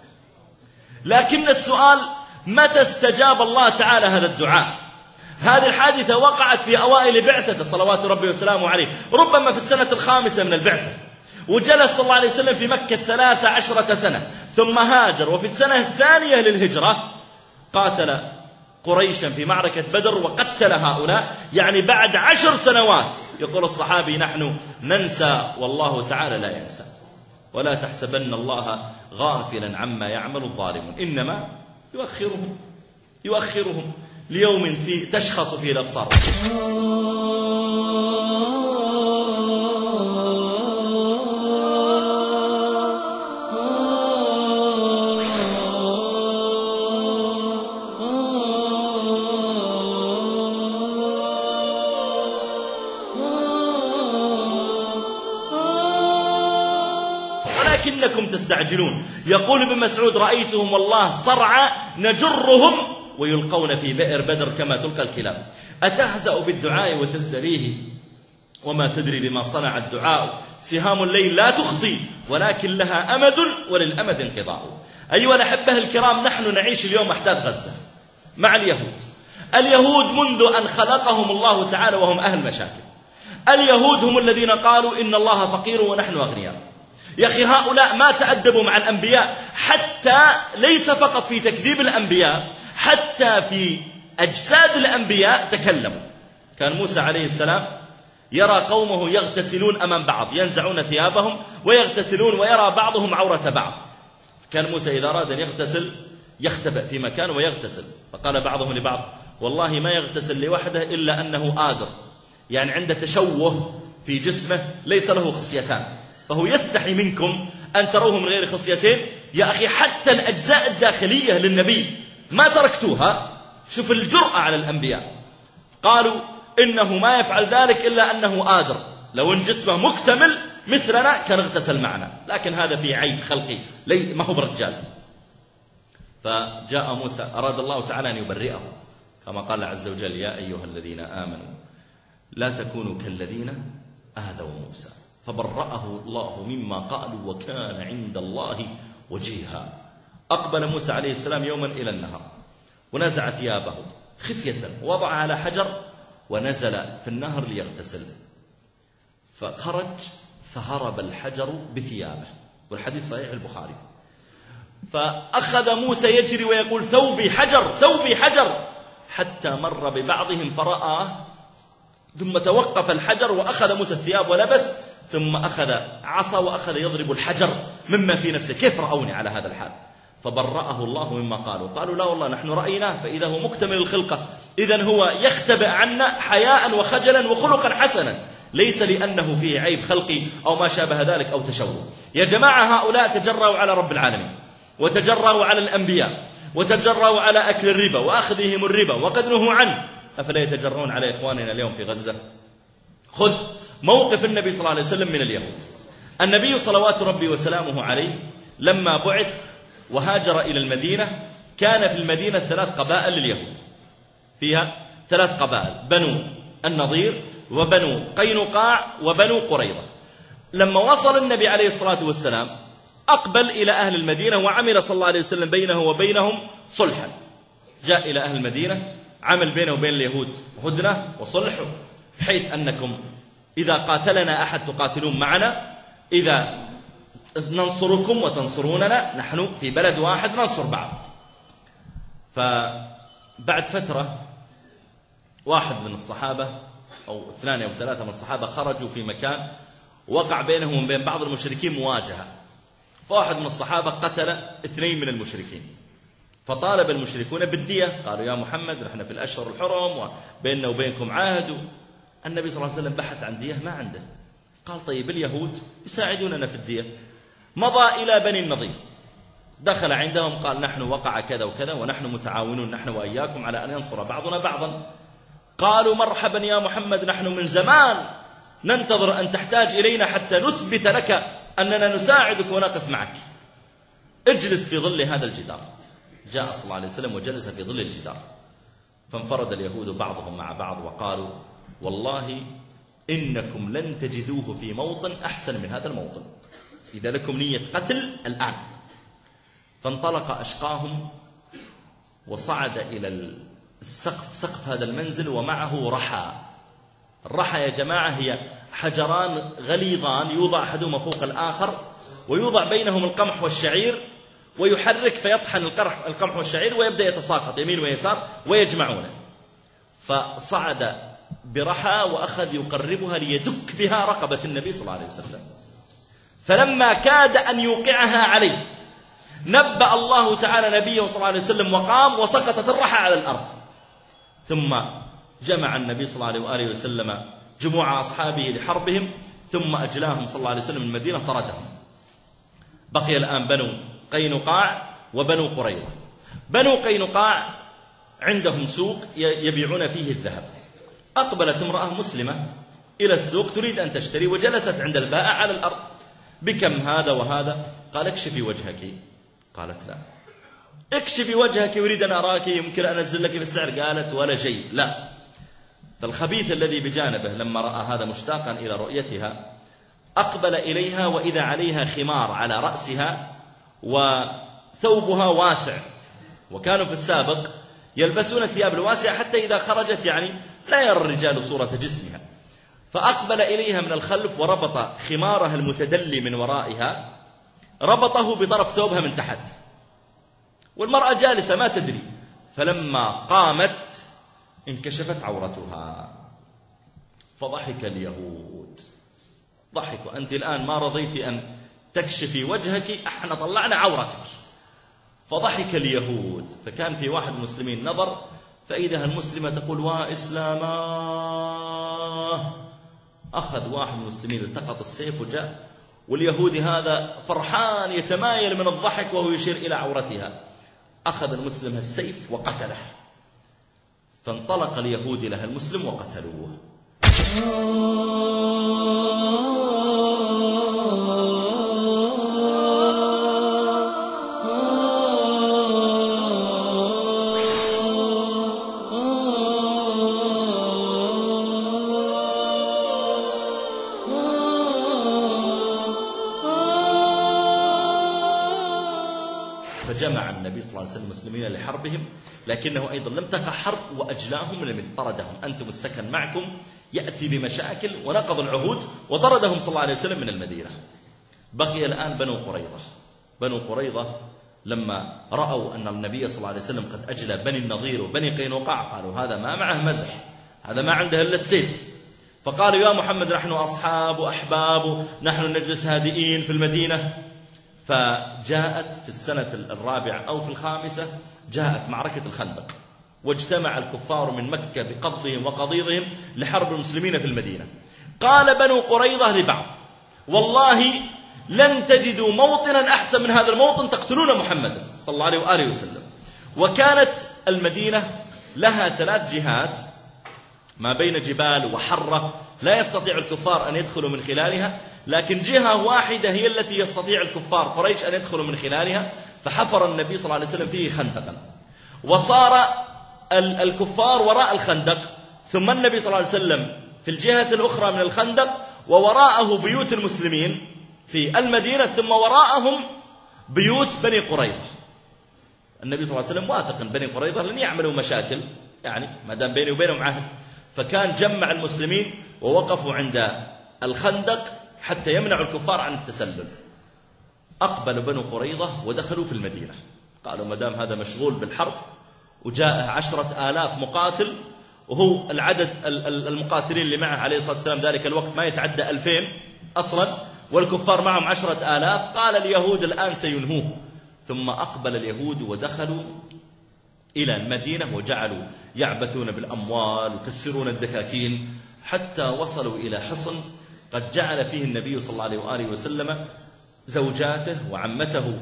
لكن السؤال متى استجاب الله تعالى هذا الدعاء؟ هذه الحادثة وقعت في أوائل بعثة صلوات ربي وسلامه عليه، ربما في السنة الخامسة من البعثة، وجلس صلى الله عليه وسلم في مكة ثلاث عشرة سنة، ثم هاجر، وفي السنة الثانية للهجرة قاتل قريشا في معركة بدر وقتل هؤلاء، يعني بعد عشر سنوات. يقول الصحابي نحن ننسى والله تعالى لا ينسى، ولا تحسبن الله غافلا عما يعمل الظالمون، إنما يؤخرهم يؤخرهم ليوم فيه تشخص فيه الأبصار. ولكنكم تستعجلون. يقول ابن مسعود رأيتهم والله صرعى نجرهم ويلقون في بئر بدر كما تلقى الكلاب. أتهزأ بالدعاء وتزدريه وما تدري بما صنع الدعاء، سهام الليل لا تخطي ولكن لها أمد وللأمد انقضاء. أيها الأحبة الكرام، نحن نعيش اليوم أحداث غزة مع اليهود. اليهود منذ أن خلقهم الله تعالى وهم أهل مشاكل. اليهود هم الذين قالوا إن الله فقير ونحن أغنياء. يا أخي هؤلاء ما تأدبوا مع الأنبياء، حتى ليس فقط في تكذيب الأنبياء، حتى في أجساد الأنبياء تكلموا. كان موسى عليه السلام يرى قومه يغتسلون أمام بعض، ينزعون ثيابهم ويغتسلون، ويرى بعضهم عورة بعض. كان موسى إذا أراد أن يغتسل يختبئ في مكان ويغتسل، فقال بعضهم لبعض والله ما يغتسل لوحده إلا أنه آدر، يعني عنده تشوه في جسمه ليس له خصيتان، فهو يستحي منكم أن تروه من غير خصيتين. يا أخي حتى الأجزاء الداخلية للنبي ما تركتوها. شوف الجرأة على الأنبياء. قالوا إنه ما يفعل ذلك إلا أنه آدر، لو إن جسمه مكتمل مثلنا كان اغتسل معنا، لكن هذا فيه عيب خلقي ما هو برجال. فجاء موسى، أراد الله تعالى أن يبرئه كما قال عز وجل: يا أيها الذين آمنوا لا تكونوا كالذين آذوا موسى فبرأه الله مما قالوا وكان عند الله وجيها. أقبل موسى عليه السلام يوما إلى النهر ونزع ثيابه خفية ووضع على حجر ونزل في النهر ليغتسل، فخرج فهرب الحجر بثيابه، والحديث صحيح البخاري. فأخذ موسى يجري ويقول: ثوبي حجر ثوبي حجر، حتى مر ببعضهم فرآه، ثم توقف الحجر وأخذ موسى الثياب ولبس، ثم أخذ عصا وأخذ يضرب الحجر مما في نفسه: كيف رأوني على هذا الحال؟ فبرأه الله مما قالوا. قالوا: لا والله نحن رأيناه فإذا هو مكتمل الخلقة، إذن هو يختبئ عنا حياء وخجلا وخلقا حسنا، ليس لأنه فيه عيب خلقي أو ما شابه ذلك أو تشوه. يا جماعة، هؤلاء تجرأوا على رب العالمين، وتجرأوا على الأنبياء، وتجرأوا على أكل الربا وأخذهم الربا وقد نهوا عنه، أفلا يتجرؤون على إخواننا اليوم في غزة؟ خذ موقف النبي صلى الله عليه وسلم من اليهود. النبي صلوات ربي وسلامه عليه لما بعث وهاجر إلى المدينة كان في المدينة ثلاث قبائل لليهود، فيها ثلاث قبائل: بنو النضير وبنو قينقاع وبنو قريظة. لما وصل النبي عليه الصلاة والسلام أقبل إلى أهل المدينة وعمل صلى الله عليه وسلم بينه وبينهم صلحا. جاء إلى أهل المدينة، عمل بينه وبين اليهود هدنة وصلح، بحيث أنكم إذا قاتلنا أحد تقاتلون معنا، إذا ننصركم وتنصروننا، نحن في بلد واحد ننصر بعض. فبعد فترة واحد من الصحابة أو اثنان أو ثلاثة من الصحابة خرجوا في مكان وقع بينهم وبين بعض المشركين مواجهة، فواحد من الصحابة قتل اثنين من المشركين، فطالب المشركون بالدية. قالوا: يا محمد نحن في الأشهر الحرم وبيننا وبينكم عهد. النبي صلى الله عليه وسلم بحث عن دية ما عنده، قال: طيب اليهود يساعدوننا في الدية. مضى إلى بني النضير، دخل عندهم قال: نحن وقع كذا وكذا ونحن متعاونون نحن وإياكم على أن ينصر بعضنا بعضا. قالوا: مرحبا يا محمد، نحن من زمان ننتظر أن تحتاج إلينا حتى نثبت لك أننا نساعدك ونقف معك، اجلس في ظل هذا الجدار. جاء صلى الله عليه وسلم وجلس في ظل الجدار، فانفرد اليهود بعضهم مع بعض وقالوا: والله إنكم لن تجدوه في موطن أحسن من هذا الموطن، إذا لكم نية قتل الآن. فانطلق أشقاهم وصعد إلى السقف، سقف هذا المنزل، ومعه رحى. الرحى يا جماعة هي حجران غليظان يوضع أحدهما فوق الآخر ويوضع بينهم القمح والشعير، ويحرك فيطحن القمح والشعير ويبدأ يتساقط يمين ويسار ويجمعونه. فصعد برحى وأخذ يقربها ليدك بها رقبة النبي صلى الله عليه وسلم، فلما كاد أن يوقعها عليه نبأ الله تعالى نبيه صلى الله عليه وسلم وقام وسقطت الرحى على الأرض. ثم جمع النبي صلى الله عليه وآله وسلم جموع أصحابه لحربهم، ثم أجلاهم صلى الله عليه وسلم من المدينة طردهم. بقي الآن بنو قينقاع وبنو قريظة. بنو قينقاع عندهم سوق يبيعون فيه الذهب. أقبلت امرأة مسلمة إلى السوق تريد أن تشتري، وجلست عند البائع على الأرض: بكم هذا وهذا؟ قال: اكشفي وجهك. قالت: لا. اكشفي وجهك أريد أن أراك، يمكن أنزل لك في السعر. قالت: ولا شيء، لا. فالخبيث الذي بجانبه لما رأى هذا مشتاقا إلى رؤيتها أقبل إليها، وإذا عليها خمار على رأسها وثوبها واسع، وكانوا في السابق يلبسون الثياب الواسعة حتى إذا خرجت يعني لا يرى الرجال صورة جسمها. فأقبل إليها من الخلف وربط خمارها المتدلي من ورائها، ربطه بطرف ثوبها من تحت، والمرأة جالسة ما تدري. فلما قامت انكشفت عورتها، فضحك اليهود. ضحكوا: أنت الآن ما رضيت أن تكشفي وجهك، احنا طلعنا عورتك. فضحك اليهود. فكان في واحد المسلمين نظر فإذا المسلمة تقول: وإسلاما. أخذ واحد من المسلمين التقط السيف وجاء، واليهودي هذا فرحان يتمايل من الضحك وهو يشير إلى عورتها. أخذ المسلم السيف وقتله. فانطلق اليهود إلى المسلم وقتلوه. فجمع النبي صلى الله عليه وسلم المسلمين لحربهم، لكنه أيضا لم تقع حرب وأجلاهم من طردهم. أنتم السكن معكم، يأتي بمشاكل ونقض العهود وطردهم صلى الله عليه وسلم من المدينة. بقي الآن بنو قريظة. بنو قريظة لما رأوا أن النبي صلى الله عليه وسلم قد أجلى بني النضير وبني قينقاع قالوا هذا ما معه مزح، هذا ما عنده إلا السيف. فقالوا يا محمد نحن أصحاب وأحباب، نحن نجلس هادئين في المدينة. فجاءت في السنة الرابعة أو في الخامسة جاءت معركة الخندق، واجتمع الكفار من مكة بقبضهم وقضيضهم لحرب المسلمين في المدينة. قال بنو قريظة لبعض والله لن تجدوا موطنا أحسن من هذا الموطن تقتلون محمدا صلى الله عليه وآله وسلم. وكانت المدينة لها ثلاث جهات ما بين جبال وحرة لا يستطيع الكفار أن يدخلوا من خلالها، لكن جهة واحدة هي التي يستطيع الكفار قريش أن يدخلوا من خلالها. فحفر النبي صلى الله عليه وسلم فيه خندقا، وصار الكفار وراء الخندق، ثم النبي صلى الله عليه وسلم في الجهة الأخرى من الخندق، ووراءه بيوت المسلمين في المدينة، ثم وراءهم بيوت بني قريظة. النبي صلى الله عليه وسلم واثق أن بني قريظة لن يعملوا مشاكل، يعني ما دام بيني وبينهم عهد. فكان جمع المسلمين ووقفوا عند الخندق حتى يمنعوا الكفار عن التسلل. أقبلوا بنو قريظة ودخلوا في المدينة، قالوا ما دام هذا مشغول بالحرب وجاء عشرة آلاف مقاتل، وهو العدد المقاتلين اللي معه عليه الصلاة والسلام ذلك الوقت ما يتعدى ألفين أصلا، والكفار معهم عشرة آلاف. قال اليهود الآن سينهوه. ثم أقبل اليهود ودخلوا إلى المدينة وجعلوا يعبثون بالأموال وكسرون الدكاكين حتى وصلوا إلى حصن قد جعل فيه النبي صلى الله عليه وآله وسلم زوجاته وعمته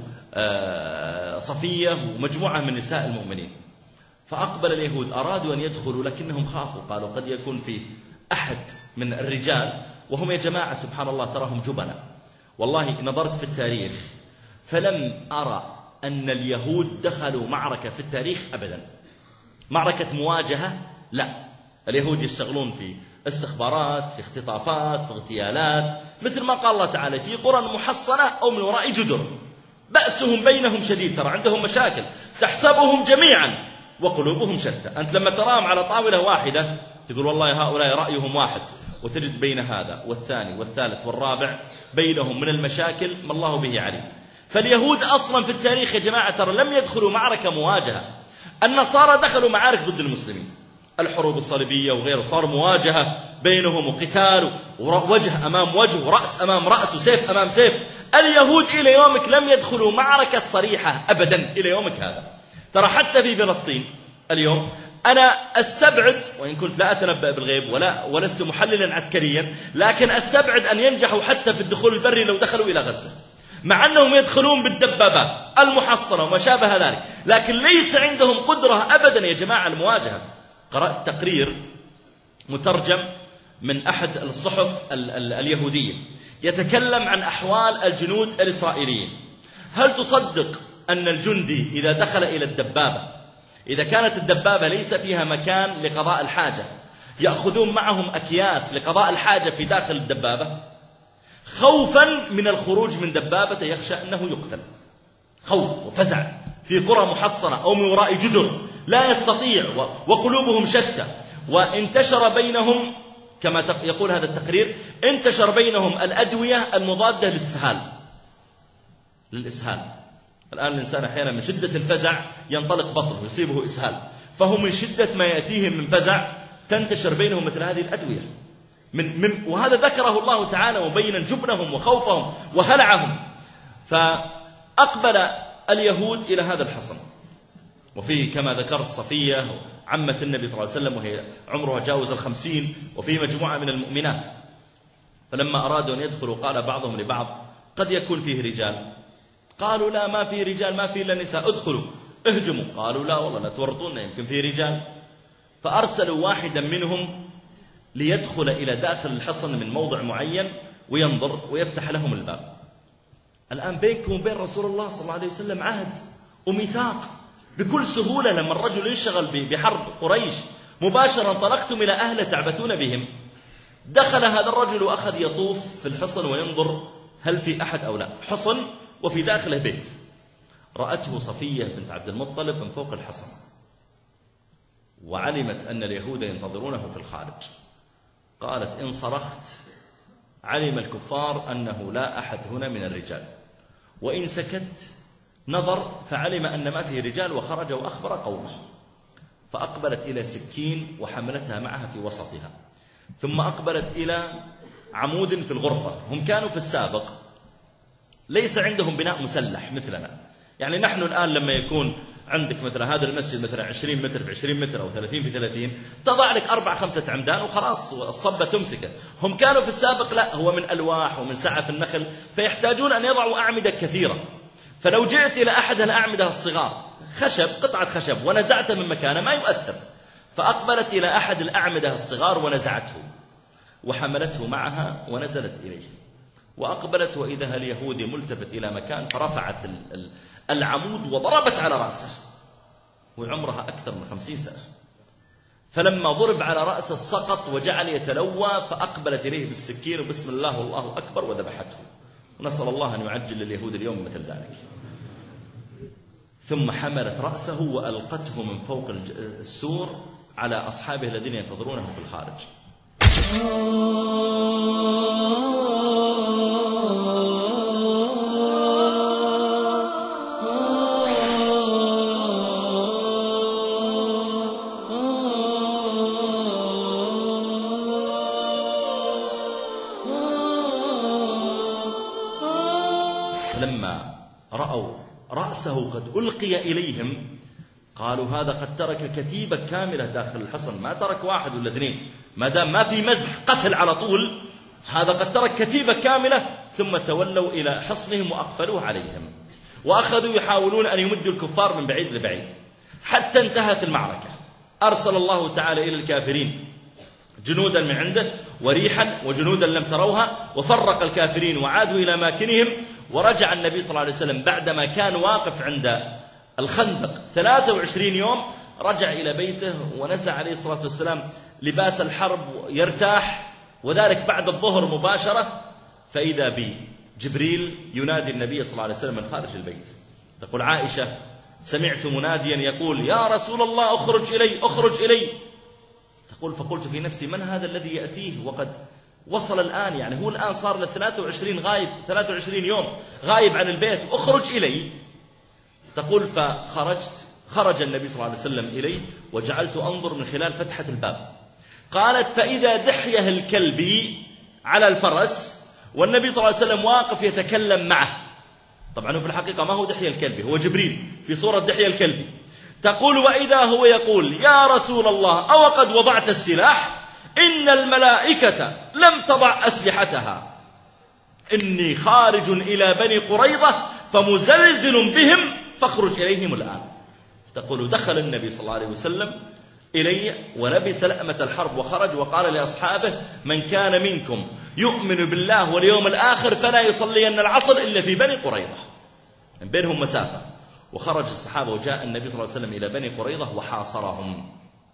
صفية ومجموعة من نساء المؤمنين. فأقبل اليهود أرادوا أن يدخلوا لكنهم خافوا، قالوا قد يكون في أحد من الرجال، وهم يا جماعة سبحان الله تراهم جبنة. والله نظرت في التاريخ فلم أرى أن اليهود دخلوا معركة في التاريخ أبدا، معركة مواجهة لا. اليهود يشتغلون في استخبارات، في اختطافات، في اغتيالات، مثل ما قال الله تعالى في قرى محصنة أو من وراء جدر بأسهم بينهم شديد. ترى عندهم مشاكل، تحسبهم جميعا وقلوبهم شتى. أنت لما تراهم على طاولة واحدة تقول والله هؤلاء رأيهم واحد، وتجد بين هذا والثاني والثالث والرابع بينهم من المشاكل ما الله به عليم. فاليهود أصلا في التاريخ يا جماعة ترى لم يدخلوا معركة مواجهة. النصارى دخلوا معارك ضد المسلمين، الحروب الصليبية وغيره، صار مواجهة بينهم وقتال ووجه أمام وجه ورأس أمام رأس وسيف أمام سيف. اليهود إلى يومك لم يدخلوا معركة صريحة أبدا إلى يومك هذا. ترى حتى في فلسطين اليوم أنا أستبعد، وإن كنت لا أتنبأ بالغيب ولا ولست محللا عسكريا، لكن أستبعد أن ينجحوا حتى في الدخول البري لو دخلوا إلى غزة، مع أنهم يدخلون بالدبابات المحصنة وما شابه ذلك، لكن ليس عندهم قدرة أبدا يا جماعة المواجهة. قرأت تقرير مترجم من أحد الصحف ال ال اليهودية يتكلم عن أحوال الجنود الإسرائيليين. هل تصدق أن الجندي إذا دخل إلى الدبابة، إذا كانت الدبابة ليس فيها مكان لقضاء الحاجة، يأخذون معهم أكياس لقضاء الحاجة في داخل الدبابة خوفا من الخروج من دبابته، يخشى أنه يقتل. خوف وفزع في قرى محصنة أو من وراء جدر لا يستطيع، وقلوبهم شتى. وانتشر بينهم كما يقول هذا التقرير، انتشر بينهم الأدوية المضادة للإسهال للإسهال الآن الإنسان أحيانا من شدة الفزع ينطلق بطنه يصيبه إسهال، فهم من شدة ما يأتيهم من فزع تنتشر بينهم مثل هذه الأدوية من من وهذا ذكره الله تعالى مبينا جبنهم وخوفهم وهلعهم. فأقبل اليهود إلى هذا الحصن، وفي كما ذكرت صفية عمة النبي صلى الله عليه وسلم وهي عمرها جاوز الخمسين، وفي مجموعة من المؤمنات. فلما أرادوا أن يدخلوا قال بعضهم لبعض قد يكون فيه رجال. قالوا لا ما فيه رجال، ما فيه إلا نساء، ادخلوا اهجموا. قالوا لا والله لا تورطونا، يمكن فيه رجال. فأرسلوا واحدا منهم ليدخل إلى داخل الحصن من موضع معين وينظر ويفتح لهم الباب. الآن بينكم وبين رسول الله صلى الله عليه وسلم عهد وميثاق، بكل سهولة لما الرجل ينشغل بحرب قريش مباشرة انطلقتم إلى أهله تعبثون بهم. دخل هذا الرجل وأخذ يطوف في الحصن وينظر هل في أحد أو لا. حصن وفي داخله بيت. رأته صفية بنت عبد المطلب من فوق الحصن، وعلمت أن اليهود ينتظرونه في الخارج. قالت إن صرخت علم الكفار أنه لا أحد هنا من الرجال، وإن سكت نظر فعلم أن ما فيه رجال وخرج وأخبر قومه. فأقبلت إلى سكين وحملتها معها في وسطها، ثم أقبلت إلى عمود في الغرفة. هم كانوا في السابق ليس عندهم بناء مسلح مثلنا، يعني نحن الآن لما يكون عندك مثلا هذا المسجد مثلا عشرين متر في عشرين متر أو ثلاثين في ثلاثين تضع لك أربع خمسة عمدان وخلاص الصبة تمسكه. هم كانوا في السابق لا، هو من ألواح ومن سعف النخل، فيحتاجون أن يضعوا أعمدة كثيرة. فلو جئت إلى أحد الأعمدة الصغار خشب قطعة خشب ونزعت من مكانه ما يؤثر. فأقبلت إلى أحد الأعمدة الصغار ونزعته وحملته معها ونزلت إليه، وأقبلت وإذا اليهودي ملتفت إلى مكان فرفعت العمود وضربت على رأسه، وعمرها أكثر من خمسين سنة. فلما ضرب على رأسه سقط وجعل يتلوى، فأقبلت إليه بالسكين وبسم الله والله أكبر وذبحته. ونسأل الله أن يعجل لليهود اليوم مثل ذلك. ثم حملت رأسه وألقته من فوق السور على أصحابه الذين ينتظرونه في الخارج. لما رأوا رأسه قد ألقي إليهم قالوا هذا قد ترك كتيبة كاملة داخل الحصن، ما ترك واحد ولا اثنين، ما دام ما في مزح قتل على طول، هذا قد ترك كتيبة كاملة. ثم تولوا إلى حصنهم وأقفلوه عليهم، وأخذوا يحاولون أن يمدوا الكفار من بعيد لبعيد حتى انتهت المعركة. أرسل الله تعالى إلى الكافرين جنودا من عنده وريحا وجنودا لم تروها، وفرق الكافرين وعادوا إلى أماكنهم. ورجع النبي صلى الله عليه وسلم بعدما كان واقف عند الخندق ثلاثة وعشرين يوم، رجع إلى بيته ونزع عليه الصلاة والسلام لباس الحرب يرتاح، وذلك بعد الظهر مباشرة. فإذا بي جبريل ينادي النبي صلى الله عليه وسلم من خارج البيت. تقول عائشة سمعت مناديا يقول يا رسول الله أخرج إلي أخرج إلي. تقول فقلت في نفسي من هذا الذي يأتيه وقد وصل الآن، يعني هو الآن صار له ثلاثة وعشرين غايب ثلاثة وعشرين يوم غايب عن البيت أخرج إلي. تقول فخرجت خرج النبي صلى الله عليه وسلم إلي وجعلت أنظر من خلال فتحة الباب. قالت فإذا دحيه الكلبي على الفرس والنبي صلى الله عليه وسلم واقف يتكلم معه. طبعا في الحقيقة ما هو دحيه الكلبي، هو جبريل في صورة دحيه الكلبي. تقول وإذا هو يقول يا رسول الله أو قد وضعت السلاح إن الملائكة لم تضع أسلحتها إني خارج إلى بني قريظة فمزلزل بهم فاخرج إليهم الآن. تقول دخل النبي صلى الله عليه وسلم إلي ولبس لأمة الحرب وخرج وقال لأصحابه من كان منكم يؤمن بالله واليوم الآخر فلا يصلين العصر إلا في بني قريظة، من بينهم مسافة. وخرج الصحابة وجاء النبي صلى الله عليه وسلم إلى بني قريظة وحاصرهم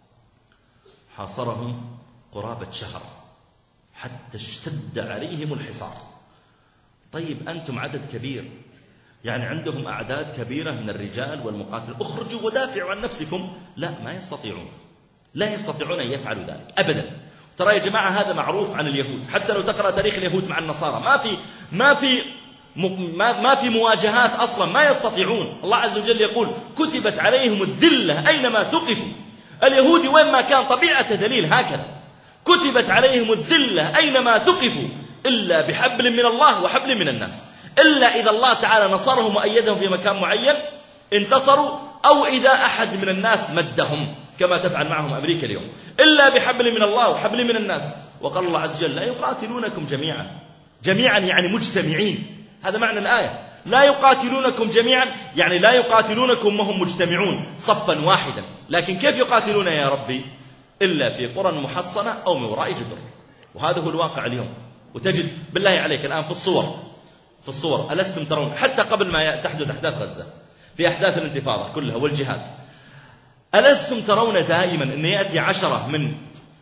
حاصرهم قرابة شهر حتى اشتد عليهم الحصار. طيب أنتم عدد كبير، يعني عندهم أعداد كبيرة من الرجال والمقاتل، اخرجوا ودافعوا عن نفسكم. لا، ما يستطيعون لا يستطيعون أن يفعلوا ذلك أبدا. ترى يا جماعة هذا معروف عن اليهود، حتى لو تقرأ تاريخ اليهود مع النصارى ما في ما في ما, ما في مواجهات أصلا، ما يستطيعون. الله عز وجل يقول كتبت عليهم الذلة أينما ثقفوا. اليهود وين ما كان طبيعة دليل هكذا، كتبت عليهم الذلة أينما ثقفوا إلا بحبل من الله وحبل من الناس. إلا إذا الله تعالى نصرهم وأيدهم في مكان معين انتصروا، أو إذا أحد من الناس مدهم كما تفعل معهم أمريكا اليوم، إلا بحبل من الله وحبل من الناس. وقال الله عز وجل لا يقاتلونكم جميعا، جميعا يعني مجتمعين، هذا معنى الآية. لا يقاتلونكم جميعا يعني لا يقاتلونكم وهم مجتمعون صفا واحدا. لكن كيف يقاتلون يا ربي؟ إلا في قرى محصنة أو من وراء جدر. وهذا هو الواقع اليوم. وتجد بالله عليك الآن في الصور في الصور ألستم ترون حتى قبل ما تحدث أحداث غزة، في أحداث الانتفاضة كلها والجهاد، ألستم ترون دائما أن يأتي عشرة من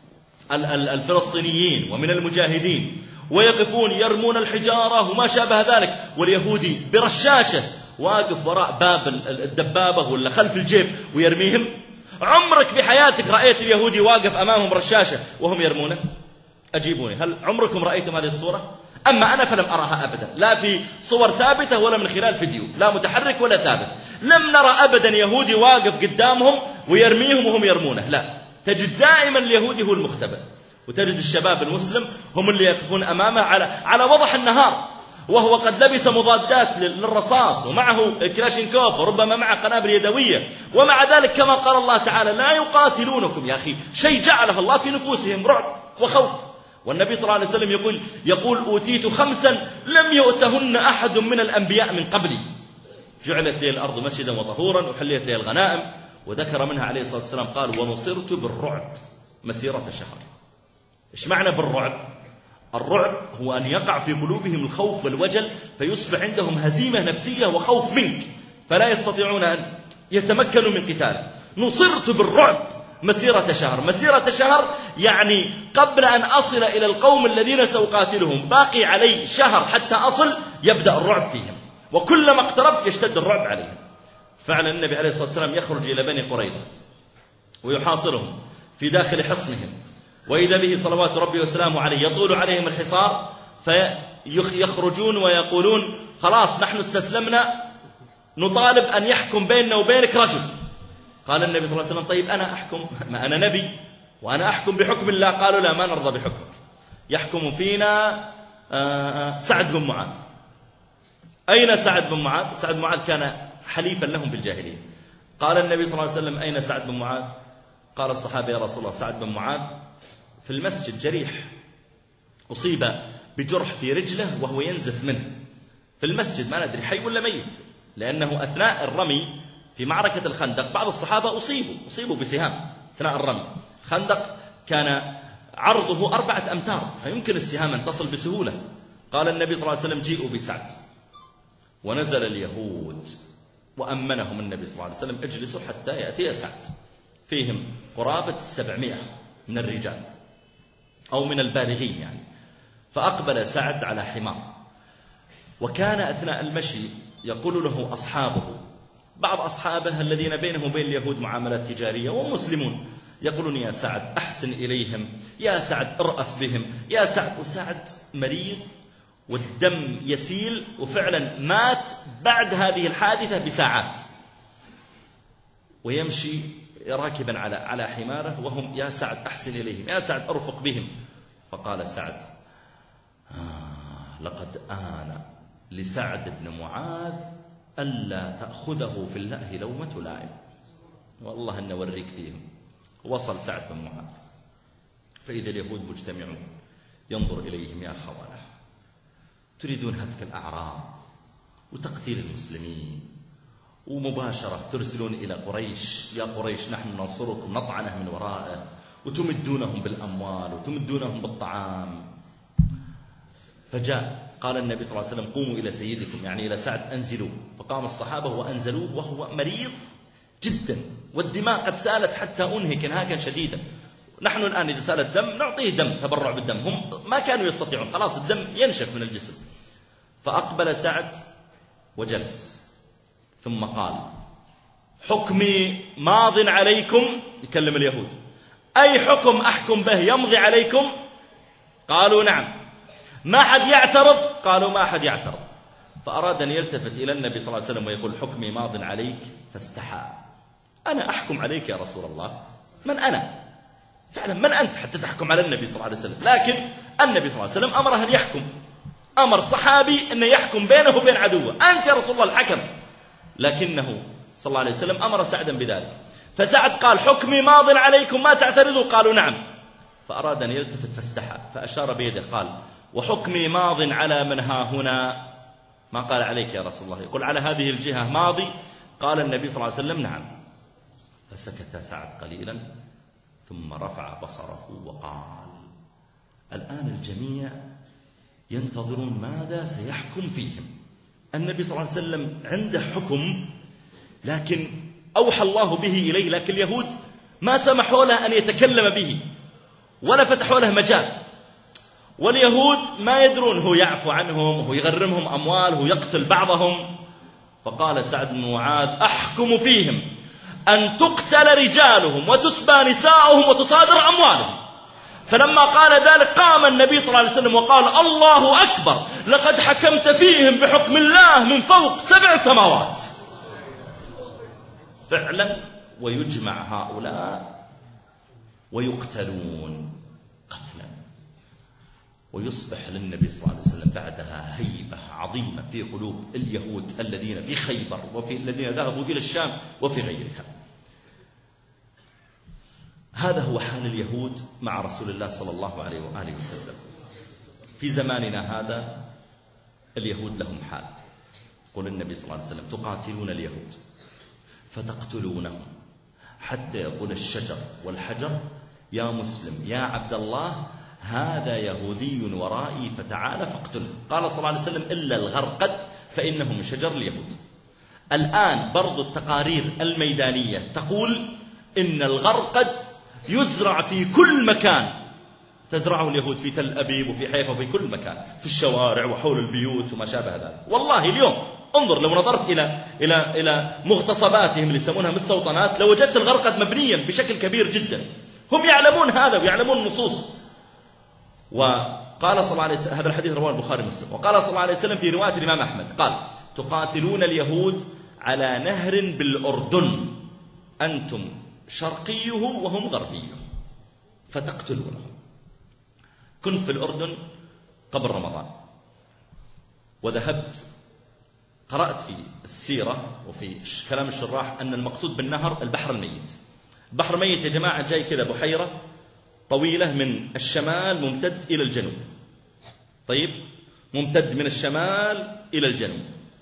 الفلسطينيين ومن المجاهدين ويقفون يرمون الحجارة وما شابه ذلك، واليهودي برشاشة واقف وراء باب الدبابة ولا خلف الجيب ويرميهم؟ عمرك في حياتك رأيت اليهودي واقف أمامهم رشاشة وهم يرمونه؟ أجيبوني، هل عمركم رأيتم هذه الصورة؟ أما أنا فلم أراها أبدا، لا في صور ثابتة ولا من خلال فيديو، لا متحرك ولا ثابت. لم نرى أبدا يهودي واقف قدامهم ويرميهم وهم يرمونه، لا، تجد دائما اليهودي هو المختبئ، وتجد الشباب المسلم هم اللي يقفون أمامه على على وضح النهار، وهو قد لبس مضادات للرصاص ومعه كلاشينكوف وربما معه قنابل يدوية، ومع ذلك كما قال الله تعالى لا يقاتلونكم. يا أخي شيء جعله الله في نفوسهم رعب وخوف. والنبي صلى الله عليه وسلم يقول يقول أوتيت خمسا لم يؤتهن أحد من الأنبياء من قبلي، جعلت لي الأرض مسجدا وطهورا وحليت لي الغنائم، وذكر منها عليه الصلاة والسلام قال ونصرت بالرعب مسيرة شهر. إيش معنى بالرعب؟ الرعب هو أن يقع في قلوبهم الخوف والوجل، فيصبح عندهم هزيمة نفسية وخوف منك، فلا يستطيعون أن يتمكنوا من قتالك. نصرت بالرعب مسيرة شهر. مسيرة شهر يعني قبل أن أصل إلى القوم الذين سأقاتلهم باقي علي شهر حتى أصل، يبدأ الرعب فيهم، وكلما اقتربت يشتد الرعب عليهم. فعلا النبي عليه الصلاة والسلام يخرج إلى بني قريظة ويحاصرهم في داخل حصنهم، وإذا به صلوات ربي وسلامه عليه يطول عليهم الحصار، فيخرجون ويقولون خلاص نحن استسلمنا، نطالب أن يحكم بيننا وبينك رجل. قال النبي صلى الله عليه وسلم طيب أنا أحكم، ما أنا نبي وأنا أحكم بحكم الله. قالوا لا، ما نرضى بحكمك، يحكم فينا سعد بن معاذ. أين سعد بن معاذ؟ سعد بن معاذ كان حليفا لهم بالجاهلية. قال النبي صلى الله عليه وسلم أين سعد بن معاذ؟ قال الصحابة يا رسول الله سعد بن معاذ في المسجد جريح، أصيب بجرح في رجله وهو ينزف منه في المسجد، ما ندري حي ولا ميت، لأنه أثناء الرمي في معركة الخندق بعض الصحابة أصيبوا أصيبوا بسهام أثناء الرمي. الخندق كان عرضه أربعة أمتار، فيمكن السهام أن تصل بسهولة. قال النبي صلى الله عليه وسلم جيئوا بسعد، ونزل اليهود وأمنهم النبي صلى الله عليه وسلم اجلسوا حتى يأتي سعد. فيهم قرابة السبعمائة من الرجال أو من البالغين يعني. فأقبل سعد على حمار، وكان أثناء المشي يقول له أصحابه، بعض أصحابه الذين بينه وبين اليهود معاملات تجارية ومسلمون، يقولون يا سعد أحسن إليهم، يا سعد ارأف بهم، يا سعد. وسعد مريض والدم يسيل، وفعلا مات بعد هذه الحادثة بساعات، ويمشي راكبا على على حماره، وهم يا سعد أحسن إليهم، يا سعد أرفق بهم. فقال سعد آه لقد آن لسعد بن معاذ ألا تأخذه في الله لومة لائم، والله أن نوريك فيهم. وصل سعد بن معاذ فإذا اليهود مجتمعون، ينظر إليهم يا خونة، تريدون هتك الأعراض وتقتيل المسلمين، ومباشرة ترسلون إلى قريش، يا قريش نحن ننصركم، نطعنه من ورائه، وتمدونهم بالأموال وتمدونهم بالطعام. فجاء قال النبي صلى الله عليه وسلم قوموا إلى سيدكم، يعني إلى سعد، أنزلوه. فقام الصحابة وأنزلوه وهو مريض جدا، والدماء قد سالت حتى أنهك انهاكا شديدا. نحن الآن إذا سال الدم نعطيه دم، تبرع بالدم، هم ما كانوا يستطيعون، خلاص الدم ينشف من الجسم. فأقبل سعد وجلس، ثم قال حكمي ماض عليكم، يكلم اليهود، أي حكم أحكم به يمضي عليكم؟ قالوا نعم. ما حد يعترض؟ قالوا ما حد يعترض. فأراد أن يلتفت إلى النبي صلى الله عليه وسلم ويقول حكمي ماض عليك، فاستحى. أنا أحكم عليك يا رسول الله؟ من أنا؟ فعلا من أنت حتى تحكم على النبي صلى الله عليه وسلم؟ لكن النبي صلى الله عليه وسلم أمره أن يحكم، أمر صحابي أن يحكم بينه وبين عدوه، أنت يا رسول الله الحكم. لكنه صلى الله عليه وسلم أمر سعدا بذلك. فسعد قال حكمي ماض عليكم ما تعترضوا؟ قالوا نعم. فأراد أن يلتفت فاستحى، فأشار بيده قال وحكمي ماض على من ها هنا، ما قال عليك يا رسول الله، يقول على هذه الجهة ماضي. قال النبي صلى الله عليه وسلم نعم. فسكت سعد قليلا، ثم رفع بصره وقال: الآن الجميع ينتظرون ماذا سيحكم فيهم. النبي صلى الله عليه وسلم عنده حكم، لكن أوحى الله به إليه، لكن اليهود ما سمحوا له أن يتكلم به ولا فتحوا له مجال. واليهود ما يدرون هو يعفو عنهم، هو يغرمهم أموال، هو يقتل بعضهم. فقال سعد بن معاذ: أحكم فيهم أن تقتل رجالهم وتسبى نساؤهم وتصادر أموالهم. فلما قال ذلك قام النبي صلى الله عليه وسلم وقال: الله أكبر، لقد حكمت فيهم بحكم الله من فوق سبع سماوات. فعلا ويجمع هؤلاء ويقتلون قتلا، ويصبح للنبي صلى الله عليه وسلم بعدها هيبة عظيمة في قلوب اليهود الذين في خيبر وفي الذين ذهبوا إلى الشام وفي غيرها. هذا هو حال اليهود مع رسول الله صلى الله عليه وآله وسلم. في زماننا هذا اليهود لهم حال. قل النبي صلى الله عليه وسلم: تقاتلون اليهود فتقتلونهم حتى يقول الشجر والحجر: يا مسلم يا عبد الله، هذا يهودي ورائي فتعال فاقتله. قال صلى الله عليه وسلم: إلا الغرقد فإنه من شجر اليهود. الآن برضو التقارير الميدانية تقول إن الغرقد يزرع في كل مكان، تزرعه اليهود في تل أبيب وفي حيفا وفي كل مكان، في الشوارع وحول البيوت وما شابه ذلك. والله اليوم انظر، لو نظرت إلى إلى إلى مغتصباتهم اللي يسمونها مستوطنات لوجدت الغرقد مبنيا بشكل كبير جدا. هم يعلمون هذا ويعلمون النصوص. وقال صلى الله عليه وسلم، هذا الحديث رواه البخاري ومسلم، وقال صلى الله عليه وسلم في رواية الإمام أحمد قال: تقاتلون اليهود على نهر بالأردن، أنتم شرقيه وهم غربيه فتقتلونهم. كنت في الأردن قبل رمضان، وذهبت قرأت في السيرة وفي كلام الشراح أن المقصود بالنهر البحر الميت. البحر الميت يا جماعة جاي كذا بحيرة طويلة من الشمال ممتد إلى الجنوب، طيب ممتد من الشمال إلى الجنوب،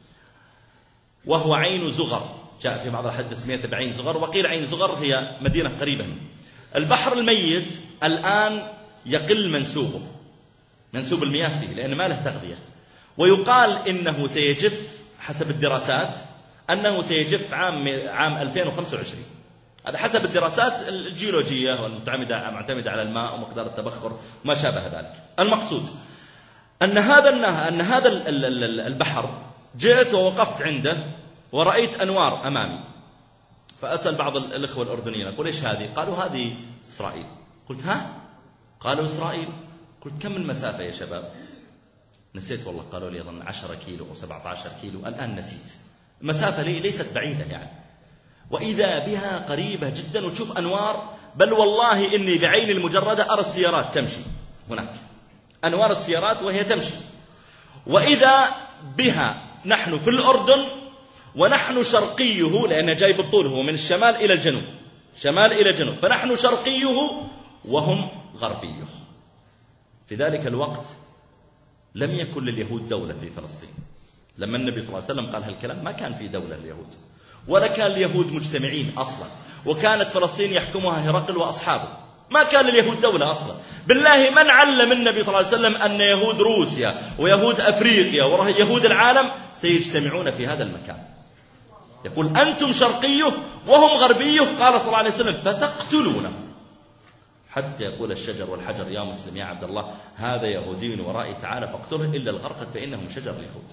وهو عين زغر، جاء في بعض الحديث سميته بعين زغر، وقيل عين زغر هي مدينة قريبة منه. البحر الميت الآن يقل منسوبه، منسوب المياه فيه، لأن ما له تغذية، ويقال إنه سيجف حسب الدراسات أنه سيجف عام عام ألفين وخمسة وعشرين. هذا حسب الدراسات الجيولوجية والمعتمدة معتمدة على الماء ومقدار التبخر وما شابه ذلك. المقصود أن هذا أن هذا البحر جئت ووقفت عنده ورأيت أنوار أمامي، فأسأل بعض الأخوة الأردنيين أقول: إيش هذه؟ قالوا: هذه إسرائيل. قلت: ها؟ قالوا: إسرائيل. قلت: كم المسافة يا شباب؟ نسيت والله، قالوا لي أظن عشرة كيلو أو سبعة عشر كيلو، الآن نسيت. المسافة لي ليست بعيدة يعني، وإذا بها قريبة جدا، وتشوف أنوار، بل والله إني بعين المجردة أرى السيارات تمشي هناك، أنوار السيارات وهي تمشي. وإذا بها نحن في الأردن ونحن شرقيه، لأنه جاي بالطول، هو من الشمال إلى الجنوب، شمال إلى جنوب، فنحن شرقيه وهم غربيه. في ذلك الوقت لم يكن لليهود دولة في فلسطين. لما النبي صلى الله عليه وسلم قال هالكلام ما كان في دولة لليهود، ولا كان اليهود مجتمعين أصلا، وكانت فلسطين يحكمها هرقل وأصحابه، ما كان لليهود دولة أصلا. بالله من علم النبي صلى الله عليه وسلم أن يهود روسيا ويهود أفريقيا ويهود العالم سيجتمعون في هذا المكان؟ يقول: أنتم شرقيه وهم غربيه، قال صلى الله عليه وسلم: فتقتلونه حتى يقول الشجر والحجر: يا مسلم يا عبد الله، هذا يهودي ورائي تعالى فاقتله، إلا الغرقد فإنه من شجر اليهود.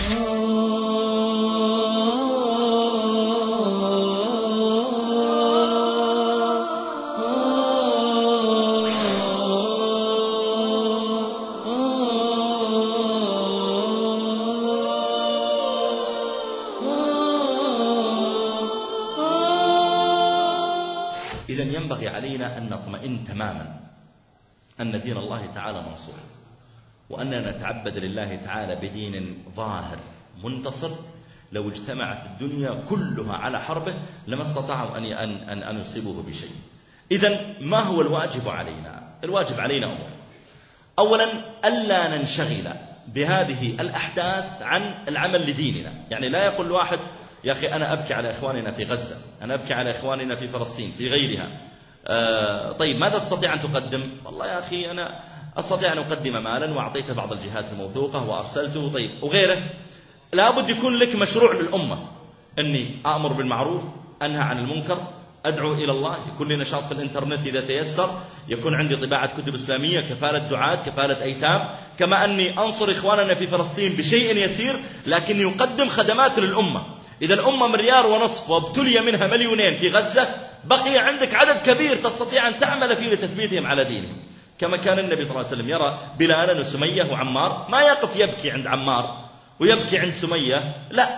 إذن ينبغي علينا أن نطمئن تماما أن دين الله تعالى منصور، وأننا نتعبد لله تعالى بدين ظاهر منتصر. لو اجتمعت الدنيا كلها على حربه لما استطاعوا أن أن أن يصيبوه بشيء. إذن ما هو الواجب علينا؟ الواجب علينا أمور. أولا، ألا ننشغل بهذه الأحداث عن العمل لديننا. يعني لا يقول الواحد: يا أخي أنا أبكي على إخواننا في غزة، أنا أبكي على إخواننا في فلسطين في غيرها، آه طيب ماذا تستطيع أن تقدم؟ والله يا أخي أنا أستطيع أن أقدم مالا وأعطيته بعض الجهات الموثوقة وأرسلته. طيب وغيره؟ لابد يكون لك مشروع للأمة، أني أأمر بالمعروف، أنهى عن المنكر، أدعو إلى الله، يكون لي نشاط في الإنترنت إذا تيسر، يكون عندي طباعة كتب إسلامية، كفالة دعاة، كفالة أيتام، كما أني أنصر إخواننا في فلسطين بشيء يسير لكن يقدم خدمات للأمة. إذا الأمة مليار ونصف وابتلي منها مليونين في غزة، بقي عندك عدد كبير تستطيع أن تعمل فيه لتثبيتهم على دينهم. كما كان النبي صلى الله عليه وسلم يرى بلالا وسمية وعمار، ما يقف يبكي عند عمار ويبكي عند سمية، لا،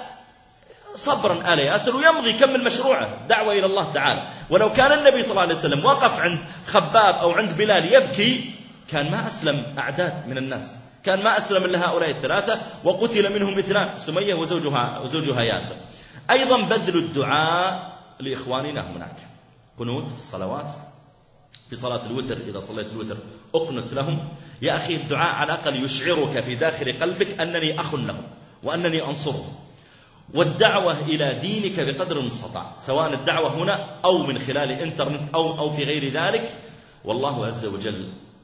صبرا آل ياسر ويمضي يكمل مشروعه دعوة إلى الله تعالى. ولو كان النبي صلى الله عليه وسلم وقف عند خباب أو عند بلال يبكي كان ما أسلم أعداد من الناس، كان ما أسلم إلا هؤلاء الثلاثة، وقتل منهم اثنان، سمية وزوجها, وزوجها ياسر. أيضا بذل الدعاء لإخواننا هناك، قنوت في الصلوات، في صلاة الوتر إذا صليت الوتر أقنت لهم. يا أخي الدعاء على الأقل يشعرك في داخل قلبك أنني أخ لهم وأنني أنصرهم. والدعوة إلى دينك بقدر المستطاع، سواء الدعوة هنا أو من خلال إنترنت أو, أو في غير ذلك. والله عز وجل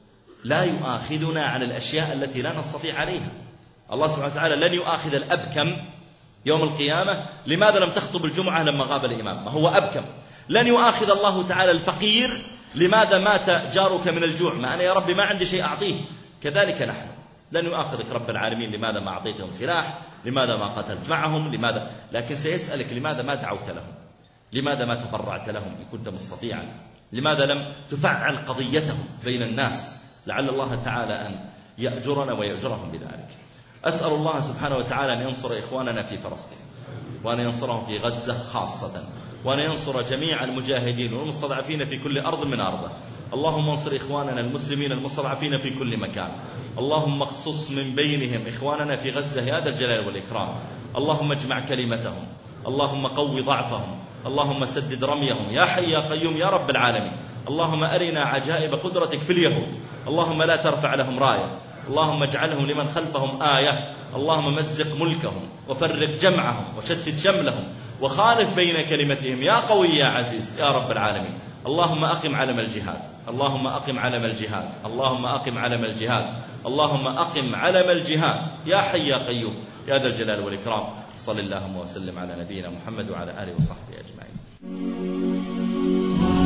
لا يؤاخذنا عن الأشياء التي لا نستطيع عليها. الله سبحانه وتعالى لن يؤاخذ الأبكم يوم القيامة لماذا لم تخطب الجمعة لما غاب الإمام، ما هو أبكم. لن يؤاخذ الله تعالى الفقير لماذا مات جارك من الجوع، ما أنا يا ربي ما عندي شيء أعطيه. كذلك نحن لن يؤاخذك رب العالمين لماذا ما أعطيتهم سلاح، لماذا ما قتلت معهم، لماذا، لكن سيسألك لماذا ما دعوت لهم، لماذا ما تبرعت لهم إن كنت مستطيعا، لماذا لم تفعل قضيتهم بين الناس، لعل الله تعالى أن يأجرنا ويأجرهم بذلك. أسأل الله سبحانه وتعالى أن ينصر إخواننا في فلسطين، وأن ينصرهم في غزة خاصة، وأن ينصر جميع المجاهدين والمستضعفين في كل أرض من أرضه. اللهم انصر إخواننا المسلمين المستضعفين في كل مكان، اللهم اخصص من بينهم إخواننا في غزة يا ذا الجلال والإكرام. اللهم اجمع كلمتهم، اللهم قو ضعفهم، اللهم سدد رميهم يا حي يا قيوم يا رب العالمين. اللهم أرنا عجائب قدرتك في اليهود، اللهم لا ترفع لهم راية، اللهم اجعلهم لمن خلفهم آية. اللهم مزق ملكهم وفرق جمعهم وشتت شملهم وخالف بين كلمتهم يا قوي يا عزيز يا رب العالمين. اللهم أقم علم الجهاد، اللهم أقم علم الجهاد، اللهم أقم علم الجهاد، اللهم أقم علم الجهاد يا حي يا قيوم يا ذا الجلال والإكرام. صلى اللهم وسلم على نبينا محمد وعلى آله وصحبه أجمعين.